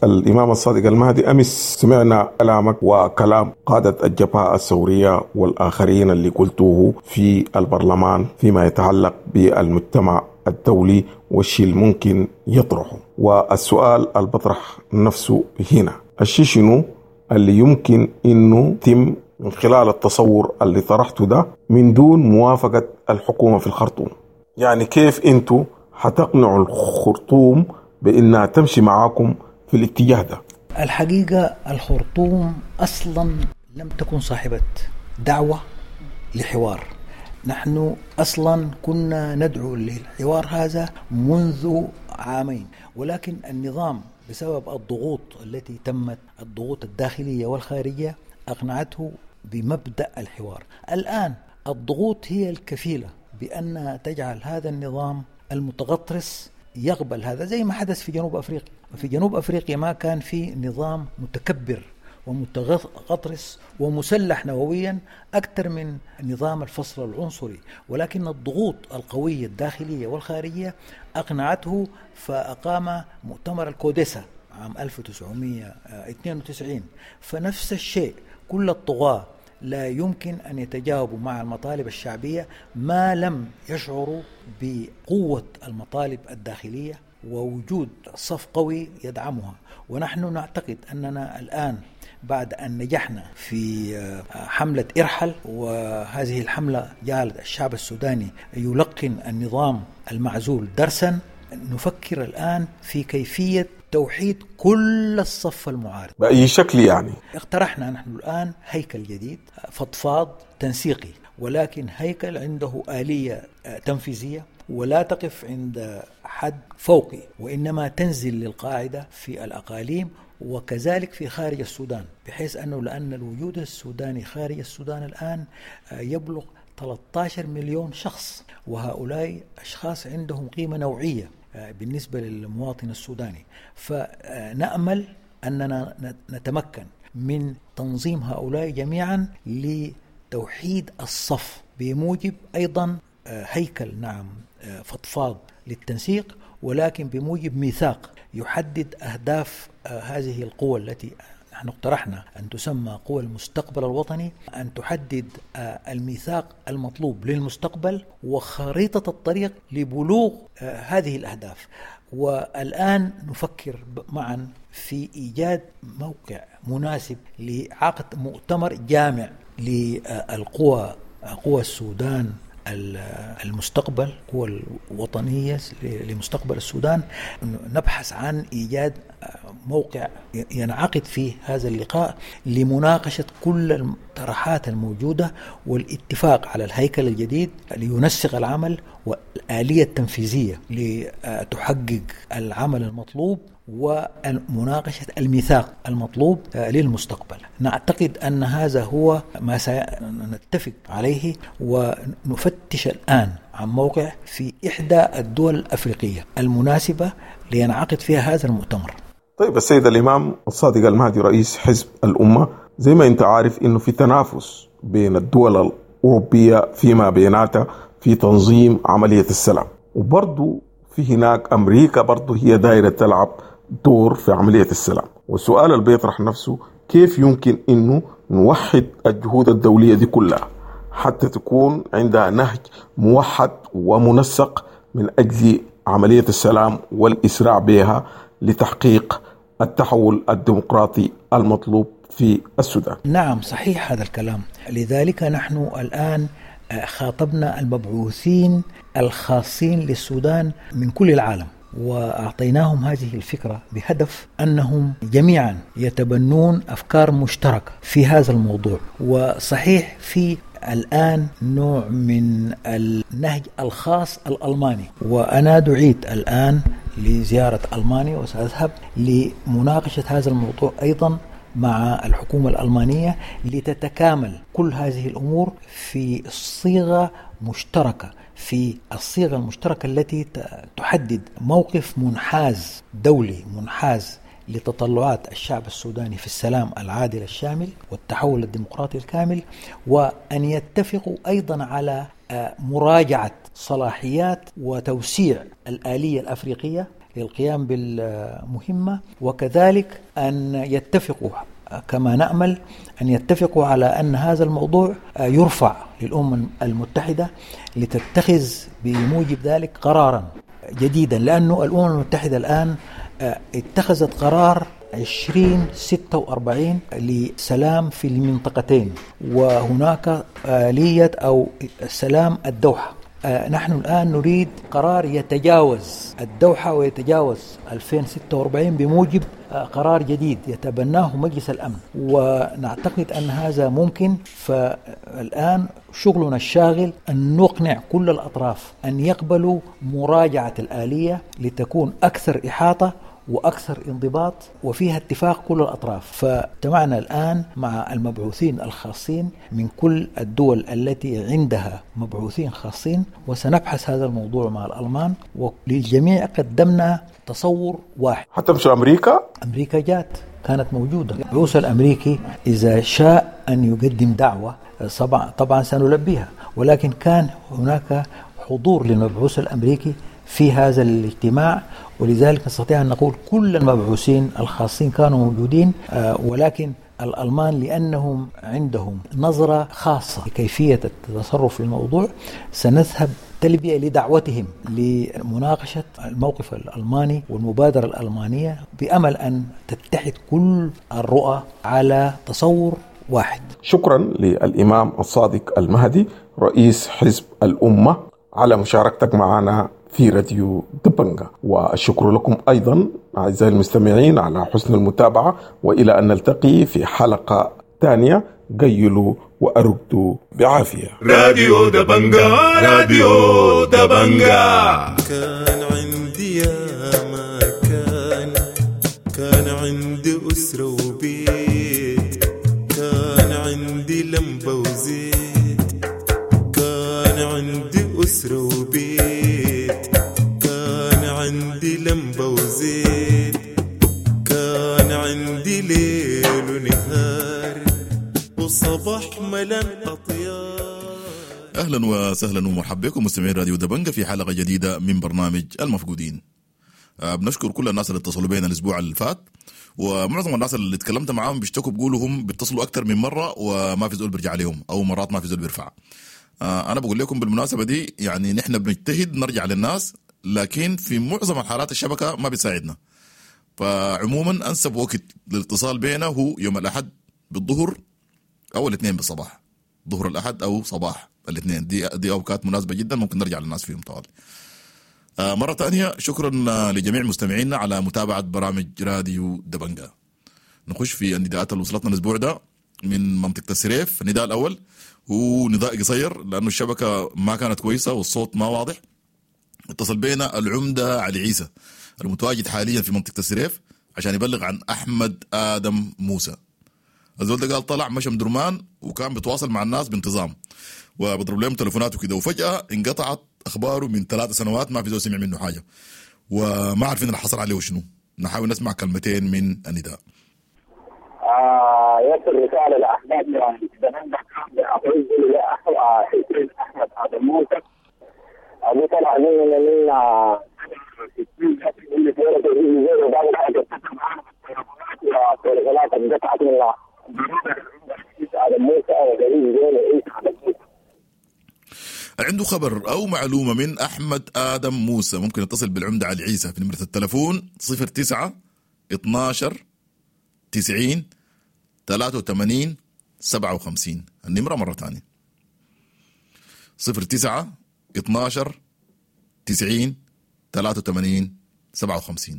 الإمام الصادق المهدي، أمس سمعنا كلامك وكلام قادة الجبهة الثورية والآخرين اللي قلتوه في البرلمان فيما يتعلق بالمجتمع الدولي والشيء الممكن يطرحه. والسؤال البطرح نفسه هنا، الشيء شنو اللي يمكن إنه يتم من خلال التصور اللي طرحته ده من دون موافقة الحكومة في الخرطوم؟ يعني كيف أنتوا حتقنعوا الخرطوم بأنها تمشي معاكم في الاتجاه ده؟ الحقيقة الخرطوم أصلا لم تكن صاحبة دعوة لحوار. نحن أصلا كنا ندعو للحوار هذا منذ عامين، ولكن النظام بسبب الضغوط التي تمت، الضغوط الداخلية والخارجية، أقنعته بمبدأ الحوار. الآن الضغوط هي الكفيلة بأن تجعل هذا النظام المتغطرس يقبل هذا، زي ما حدث في جنوب أفريقيا. في جنوب أفريقيا ما كان في نظام متكبر ومتغطرس ومسلح نوويا أكثر من نظام الفصل العنصري، ولكن الضغوط القوية الداخلية والخارجية أقنعته، فأقام مؤتمر الكوديسا عام ألف وتسعمائة واثنين وتسعين. فنفس الشيء، كل الطغاة لا يمكن أن يتجاوبوا مع المطالب الشعبية ما لم يشعروا بقوة المطالب الداخلية ووجود صف قوي يدعمها. ونحن نعتقد أننا الآن بعد أن نجحنا في حملة إرحل، وهذه الحملة جعلت الشعب السوداني يلقن النظام المعزول درسا، نفكر الآن في كيفية توحيد كل الصف المعارض بأي شكل. يعني اقترحنا نحن الآن هيكل جديد فضفاض تنسيقي، ولكن هيكل عنده آلية تنفيذية ولا تقف عند حد فوقي، وإنما تنزل للقاعدة في الأقاليم وكذلك في خارج السودان، بحيث أنه لأن الوجود السوداني خارج السودان الآن يبلغ ثلاثة عشر مليون شخص، وهؤلاء أشخاص عندهم قيمة نوعية بالنسبة للمواطن السوداني. فنأمل أننا نتمكن من تنظيم هؤلاء جميعا لتوحيد الصف بموجب أيضا هيكل نعم فضفاض للتنسيق، ولكن بموجب ميثاق يحدد أهداف هذه القوى التي نحن اقترحنا أن تسمى قوى المستقبل الوطني، أن تحدد الميثاق المطلوب للمستقبل وخريطة الطريق لبلوغ هذه الأهداف. والآن نفكر معا في إيجاد موقع مناسب لعقد مؤتمر جامع للقوى، قوى السودان المستقبل، قوى الوطنية لمستقبل السودان. نبحث عن إيجاد موقع ينعقد فيه هذا اللقاء لمناقشة كل الطرحات الموجودة والاتفاق على الهيكل الجديد لينسق العمل والآلية التنفيذية لتحقق العمل المطلوب ومناقشة الميثاق المطلوب للمستقبل. نعتقد أن هذا هو ما سنتفق عليه، ونفتش الآن عن موقع في إحدى الدول الأفريقية المناسبة لينعقد فيها هذا المؤتمر. طيب السيد الإمام الصادق المهدي رئيس حزب الأمة، زي ما أنت عارف إنه في تنافس بين الدول الأوروبية فيما بيناتها في تنظيم عملية السلام، وبرضو في هناك أمريكا برضو هي دائرة تلعب دور في عملية السلام. والسؤال اللي بيطرح نفسه، كيف يمكن إنه نوحد الجهود الدولية دي كلها حتى تكون عندها نهج موحد ومنسق من أجل عملية السلام والإسراع بها لتحقيق التحول الديمقراطي المطلوب في السودان؟ نعم صحيح هذا الكلام. لذلك نحن الآن خاطبنا المبعوثين الخاصين للسودان من كل العالم، وأعطيناهم هذه الفكرة بهدف أنهم جميعا يتبنون أفكار مشتركة في هذا الموضوع. وصحيح في الآن نوع من النهج الخاص الألماني، وأنا دعيت الآن لزيارة ألمانيا وسأذهب لمناقشة هذا الموضوع أيضا مع الحكومة الألمانية لتتكامل كل هذه الأمور في صيغة مشتركة، في الصيغة المشتركة التي تحدد موقف منحاز دولي منحاز لتطلعات الشعب السوداني في السلام العادل الشامل والتحول الديمقراطي الكامل، وأن يتفقوا أيضا على مراجعة صلاحيات وتوسيع الآلية الأفريقية للقيام بالمهمة، وكذلك أن يتفقوا كما نأمل أن يتفقوا على أن هذا الموضوع يرفع للأمم المتحدة لتتخذ بموجب ذلك قرارا جديدا، لأنه الأمم المتحدة الآن اتخذت قرار عشرين ستة وأربعين لسلام في المنطقتين، وهناك آلية أو سلام الدوحة. نحن الآن نريد قرار يتجاوز الدوحة ويتجاوز ألفين وستة وأربعين بموجب قرار جديد يتبناه مجلس الأمن، ونعتقد أن هذا ممكن. فالآن شغلنا الشاغل أن نقنع كل الأطراف أن يقبلوا مراجعة الآلية لتكون أكثر إحاطة وأكثر انضباط وفيها اتفاق كل الأطراف. فاجتمعنا الآن مع المبعوثين الخاصين من كل الدول التي عندها مبعوثين خاصين، وسنبحث هذا الموضوع مع الألمان، وللجميع قدمنا تصور واحد. حتى مش أمريكا؟ أمريكا جات كانت موجودة. المبعوث الأمريكي إذا شاء أن يقدم دعوة طبعا سنلبيها، ولكن كان هناك حضور للمبعوث الأمريكي في هذا الاجتماع، ولذلك نستطيع أن نقول كل المبعوثين الخاصين كانوا موجودين، ولكن الألمان لأنهم عندهم نظرة خاصة لكيفية التصرف في الموضوع سنذهب تلبية لدعوتهم لمناقشة الموقف الألماني والمبادرة الألمانية بأمل أن تتحد كل الرؤى على تصور واحد. شكرا للإمام الصادق المهدي رئيس حزب الأمة على مشاركتك معنا في راديو دبنجة، والشكر لكم أيضا أعزائي المستمعين على حسن المتابعة، وإلى أن نلتقي في حلقة ثانية. قيلوا وأرقدوا بعافية. راديو دبنجة راديو دبنجة. كان عندي يا ما كان كان عندي أسرة وبيت، كان عندي لمبة وزيت، كان عندي أسرة وبيت، كان عندي لمبة وزيت، كان عندي ليل ونهار وصباح ملان أطيار. أهلا وسهلا ومرحبا بكم مستمعين راديو دبنجة في حلقة جديدة من برنامج المفقودين. أه بنشكر كل الناس اللي اتصلوا بينا الأسبوع اللي فات، ومعظم الناس اللي اتكلمت معاهم بيشتكوا بيقولوا هم بيتصلوا أكتر من مرة وما في زول بيرجع عليهم، أو مرات ما في زول بيرفع. أه أنا بقول لكم بالمناسبة دي يعني نحن بنجتهد نرجع للناس، لكن في معظم الحالات الشبكة ما بتساعدنا. فعموما أنسب وقت للاتصال بينا هو يوم الأحد بالظهر أو الاثنين بالصباح، ظهر الأحد أو صباح الاثنين، دي دي أوقات مناسبة جدا ممكن نرجع للناس فيهم طوال. آه مرة ثانية شكرا لجميع مستمعينا على متابعة برامج راديو دبنجة. نخش في النداءات اللي وصلتنا الأسبوع ده من منطقة السريف. النداء الأول هو نداء قصير لأنه الشبكة ما كانت كويسة والصوت ما واضح. اتصل بينا العمدة علي عيسى المتواجد حاليا في منطقة السريف عشان يبلغ عن أحمد آدم موسى. الزول ده قال طلع مشى مدرمان وكان بيتواصل مع الناس بانتظام وبضرب لهم تليفونات وكده، وفجأة انقطعت أخباره من ثلاث سنوات، ما في زول سمع منه حاجة وما عارفين اللي حصل عليه وشنو. نحاول نسمع كلمتين من النداء. آه يصل رسالة لأحمد يعني دبنجة أقول لأحمد أحمد آدم موسى أبو طلع مننا منا اللي فيه اللي فيه وبعد ما جبت معنا التليفونات انقطعت منا آدم موسى وغريب زين إيش آدم موسى. عنده خبر أو معلومة من أحمد آدم موسى ممكن يتصل بالعمدة علي عيسى في نمرة التلفون صفر تسعة اثناشر تسعين ثلاثة وثمانين سبعة وخمسين. النمرة مرة ثانية صفر تسعة اثناشر تسعين ثلاثة وثمانين سبعة وخمسين.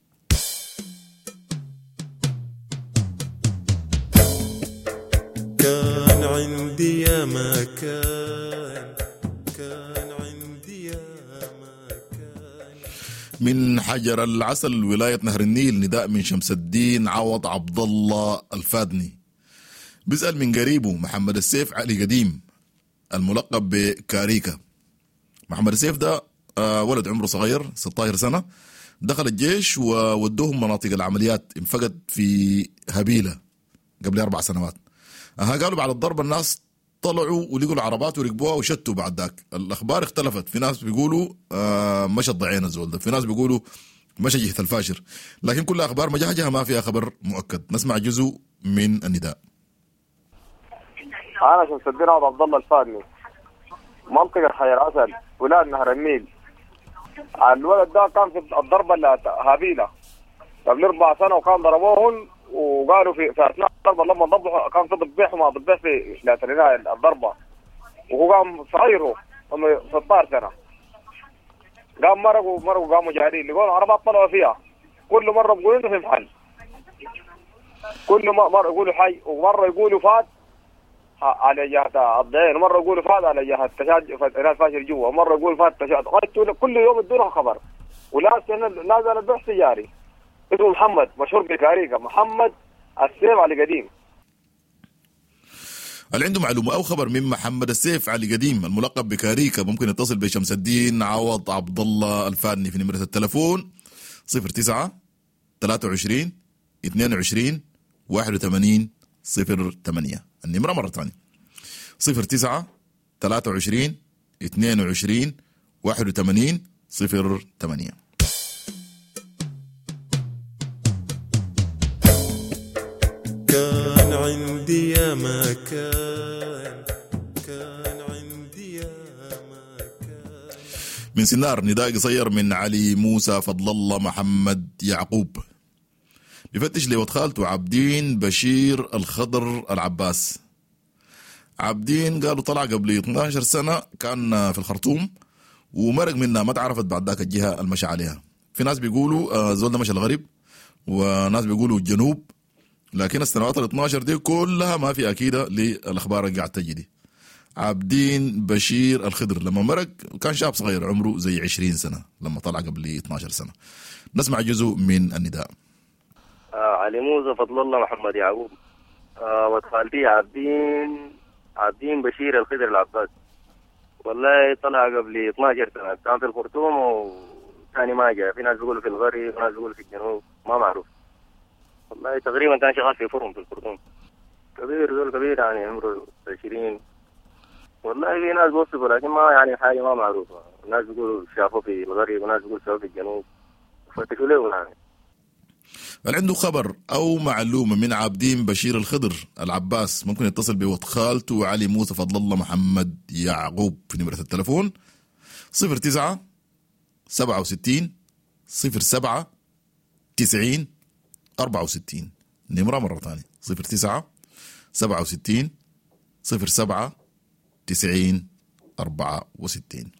كان عندي يا ما كان كان عندي يا ما كان. من حجر العسل ولاية نهر النيل نداء من شمس الدين عوض عبد الله الفادني. بيسأل من قريبه محمد السيف علي قديم الملقب بكاريكا. محمد السيف ده ولد عمره صغير ستة عشر سنة، دخل الجيش وودوهم مناطق العمليات، انفقد في هبيلة قبل أربع سنوات. ها قالوا بعد الضرب الناس طلعوا ولقوا العربات وركبوها وشتوا. بعد ذاك الأخبار اختلفت، في ناس بيقولوا آه مشت ضعين الزول ده، في ناس بيقولوا مش جهة الفاشر، لكن كل أخبار مجهجها ما فيها خبر مؤكد. نسمع جزء من النداء. أنا شمس الدين عبد الله الفادني، منطقة حي العسل، ولاد نهر النيل. الولد ده كان في الضربة هابيلة قبل أربع سنة، وكان ضربوهم وقالوا في, في أثناء الضربة لما ضبحوا كان في ضبيح وما ضبيح في لا الضربة، وهو قام صغيره ستة عشر سنة، قام مرقوا مرقوا قاموا جاهلين يقولوا عربات طلعوا فيها، كل مرة بيقولوا إنه في محل، كل مرة يقولوا حي ومرة يقولوا فات على جهة الضعين، مرة يقولوا فات على جهة التشاج ناس فاشل جوا، ومرة يقول فات تشاج، كل يوم يدونها خبر. ولا لا زال البحث جاري. اسمه محمد مشهور بكاريكا، محمد السيف علي قديم. اللي عنده معلومة أو خبر من محمد السيف علي قديم الملقب بكاريكا ممكن يتصل بشمس الدين عوض عبد الله الفادني في نمرة التلفون صفر تسعة ثلاثة وعشرين اثنين وعشرين واحد وثمانين صفر ثمانية. النمرة مرة ثانية صفر تسعة ثلاثة وعشرين اثنين وعشرين واحد وثمانين صفر ثمانية. كان عندي يا مكان، كان عندي يا مكان. من سنار نداء قصير من علي موسى فضل الله محمد يعقوب، بفتش لواد خالته عبدين بشير الخضر العباس. عبدين قالوا طلع قبل اثنتا عشرة سنة، كان في الخرطوم ومرق منها ما تعرفت بعد ذاك الجهة المشى عليها. في ناس بيقولوا زول ده مشى الغرب، وناس بيقولوا الجنوب، لكن السنوات ال اثنتا عشرة دي كلها ما في أكيدة للأخبار اللي قاعد تجي دي. عبدين بشير الخضر لما مرق كان شاب صغير عمره زي عشرين سنة لما طلع قبل اثنتا عشرة سنة. نسمع جزء من النداء. آه علي موسى فضل الله محمد يعقوب، آه وخالتي عبدين عبدين بشير الخضر العباس. والله طلع قبل اثنتا عشرة سنة، كان في الخرطوم وثاني ما جاء. في ناس بيقولوا في الغرب، في ناس بيقولوا في الجنوب، ما معروف. والله تقريبا كان شغال في فرن في الخرطوم، كبير زول كبير يعني عمره عشرين. والله في ناس بوصفوا لكن ما يعني حاجة ما معروفة. الناس بيقولوا شافوه في الغرب وناس بيقولوا شافوه في الجنوب، فتشوا له يعني. اللي عنده خبر أو معلومة من عابدين بشير الخضر العباس ممكن يتصل بواد خالته علي موسى فضل الله محمد يعقوب في نمرة التلفون صفر تسعة سبعة وستين صفر سبعة تسعين أربعة وستين. نمرة مرة ثانية صفر تسعة سبعة وستين صفر سبعة تسعين أربعة وستين.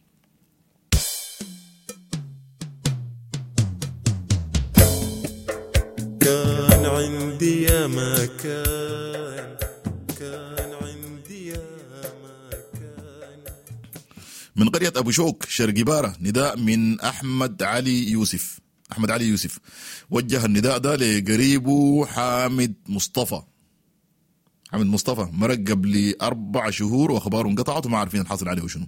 كان عندي يا مكان، كان عندي يا مكان. من قرية أبو شوك شرق بارة نداء من أحمد علي يوسف. أحمد علي يوسف وجه النداء ده لقريبه حامد مصطفى. حامد مصطفى مرق قبل أربع شهور وأخباره انقطعت وما عارفين الحاصل عليه وشنو.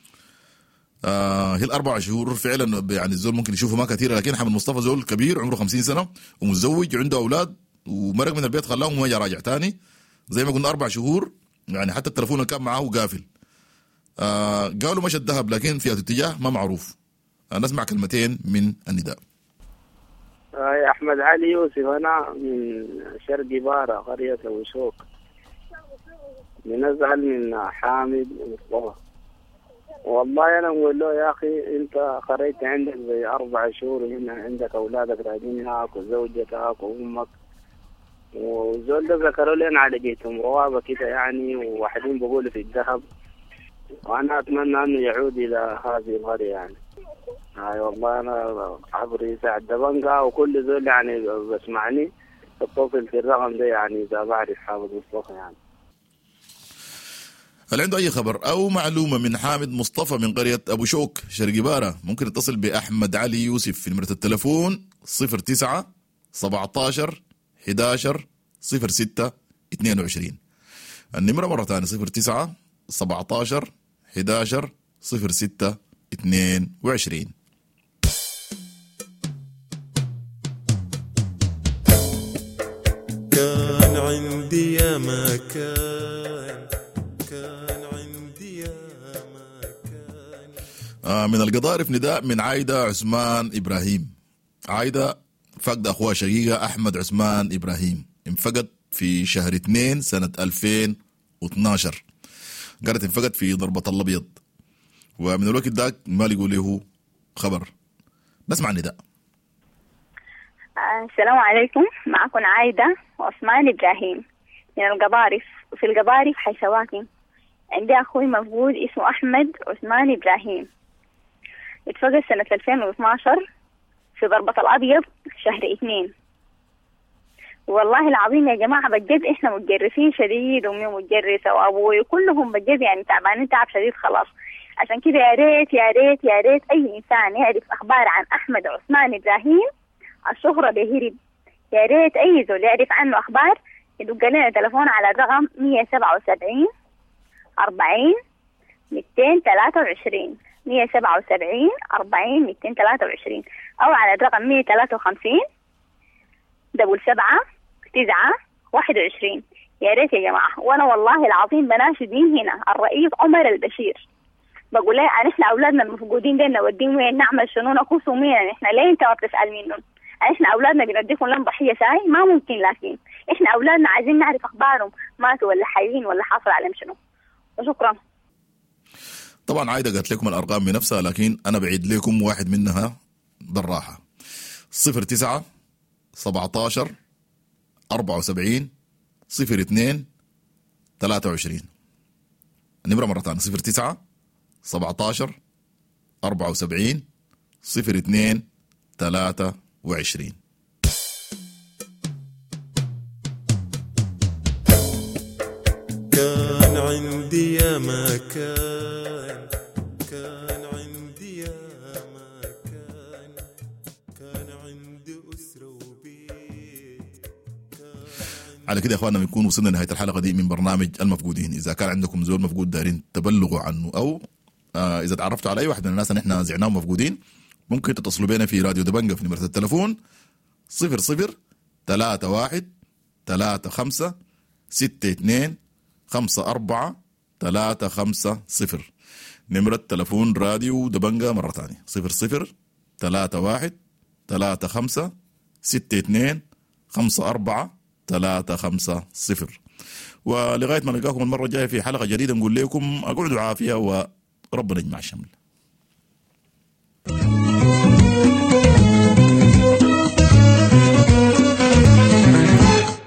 آه هي الأربع شهور فعلا يعني الزول ممكن يشوفه ما كثيرة، لكن حامد مصطفى زول كبير عمره خمسين سنة ومتزوج وعنده أولاد ومرق من البيت خلاهم وما جا راجع تاني. زي ما قلنا أربع شهور يعني حتى التلفون اللي كان معاه قافل. آه قالوا مشى الذهب لكن في اتجاه ما معروف. آه نسمع كلمتين من النداء. آه أحمد علي يوسف، أنا من شرق بارة قرية أبو شوك. بنزعل من حامد مصطفى. والله أنا أقول له يا أخي أنت قريت عندك زي أربع شهور هنا، عندك أولادك راجعين هناك وزوجتك وأمك، وزول ده ذكروا لي أنا على جيتهم روابة كده يعني، وواحدين بيقولوا في الذهب، وأنا أتمنى أنه يعود إلى هذه القرية يعني. أي والله أنا عبري سعد دبنجا وكل زول يعني بسمعني اتصل في الرقم ده يعني إذا بعرف حامد مصطفى يعني. هل عنده أي خبر أو معلومة من حامد مصطفى من قرية أبو شوك شرق بارة ممكن يتصل بأحمد علي يوسف في نمرة التلفون صفر تسعة سبعة عشر إحدى عشر صفر ستة اثنين وعشرين. النمرة مرة ثانية صفر تسعة سبعة عشر إحدى عشر صفر ستة اثنين وعشرين. كان عندي يا مكان، كان عندي يا مكان. آه من القضارف نداء من عايدة عثمان إبراهيم. عايدة فقد أخوها شقيقة أحمد عثمان إبراهيم، انفقد في شهر اثنين سنة ألفين واثناشر. قالت انفقد في ضربة الأبيض، ومن الوقت ذاك ما لقوا له خبر. نسمع النداء. السلام عليكم، معكم عايدة عثمان إبراهيم من القبارف. وفي القبارف حي سواكن عندي أخوي مفقود اسمه أحمد عثمان إبراهيم، اتفقد سنة ألفين واثناشر في ضربة الأبيض شهر اثنين. والله العظيم يا جماعة بجد إحنا متجرفين شديد، أمي متجرسة وأبوي كلهم بجد يعني تعبانين تعب شديد خلاص. عشان كده يا ريت يا ريت يا ريت أي إنسان يعرف أخبار عن أحمد عثمان إبراهيم الشهرة بهرب، يا ريت أي زول يعرف عنه أخبار يدق لنا تلفون على الرقم مية سبعة وسبعين أربعين مئتين ثلاثة وعشرين مية سبعة وسبعين أربعين مئتين ثلاثة وعشرين أو على الرقم مية ثلاثة وخمسين دبل سبعة تسعة واحد وعشرين. يا ريت يا جماعة. وأنا والله العظيم بناشد من هنا الرئيس عمر البشير، بقول له أن إحنا أولادنا المفقودين دي نوديهم وين، نعمل شنو، نكون سومينا إحنا ليه أنت ما بتسأل منهم؟ إحنا أولادنا بنديكم لهم ضحية ساي ما ممكن، لكن إحنا أولادنا عايزين نعرف أخبارهم، ماتوا ولا حيين ولا حاصل عليهم شنو. وشكرا. طبعا عايدة قالت لكم الأرقام بنفسها، لكن أنا بعيد لكم واحد منها بالراحة. صفر تسعة سبعتاشر أربعة وسبعين صفر اثنين ثلاثة وعشرين. النمرة مرة ثانية صفر تسعة سبعتاشر أربعة وسبعين صفر اثنين ثلاثة وعشرين. كان عندي يا ما كان كان عندي يا ما كان كان عندي أسرة وبيت. على كده يا اخواننا بنكون وصلنا لنهاية الحلقة دي من برنامج المفقودين. إذا كان عندكم زول مفقود دارين تبلغوا عنه، أو آه إذا تعرفتوا على أي واحد من الناس اللي احنا زعناهم مفقودين، ممكن تتصلوا بينا في راديو دبنجة في نمرة التلفون صفر صفر ثلاثة واحد ثلاثة خمسة ستة اثنين خمسة أربعة ثلاثة خمسة صفر. نمرة تلفون راديو دبنجة مرة ثانية صفر صفر ثلاثة واحد ثلاثة خمسة ستة اثنين خمسة أربعة ثلاثة خمسة صفر. ولغاية ما نلقاكم المرة الجاية في حلقة جديدة نقول لكم أقعدوا عافية وربنا يجمع الشمل.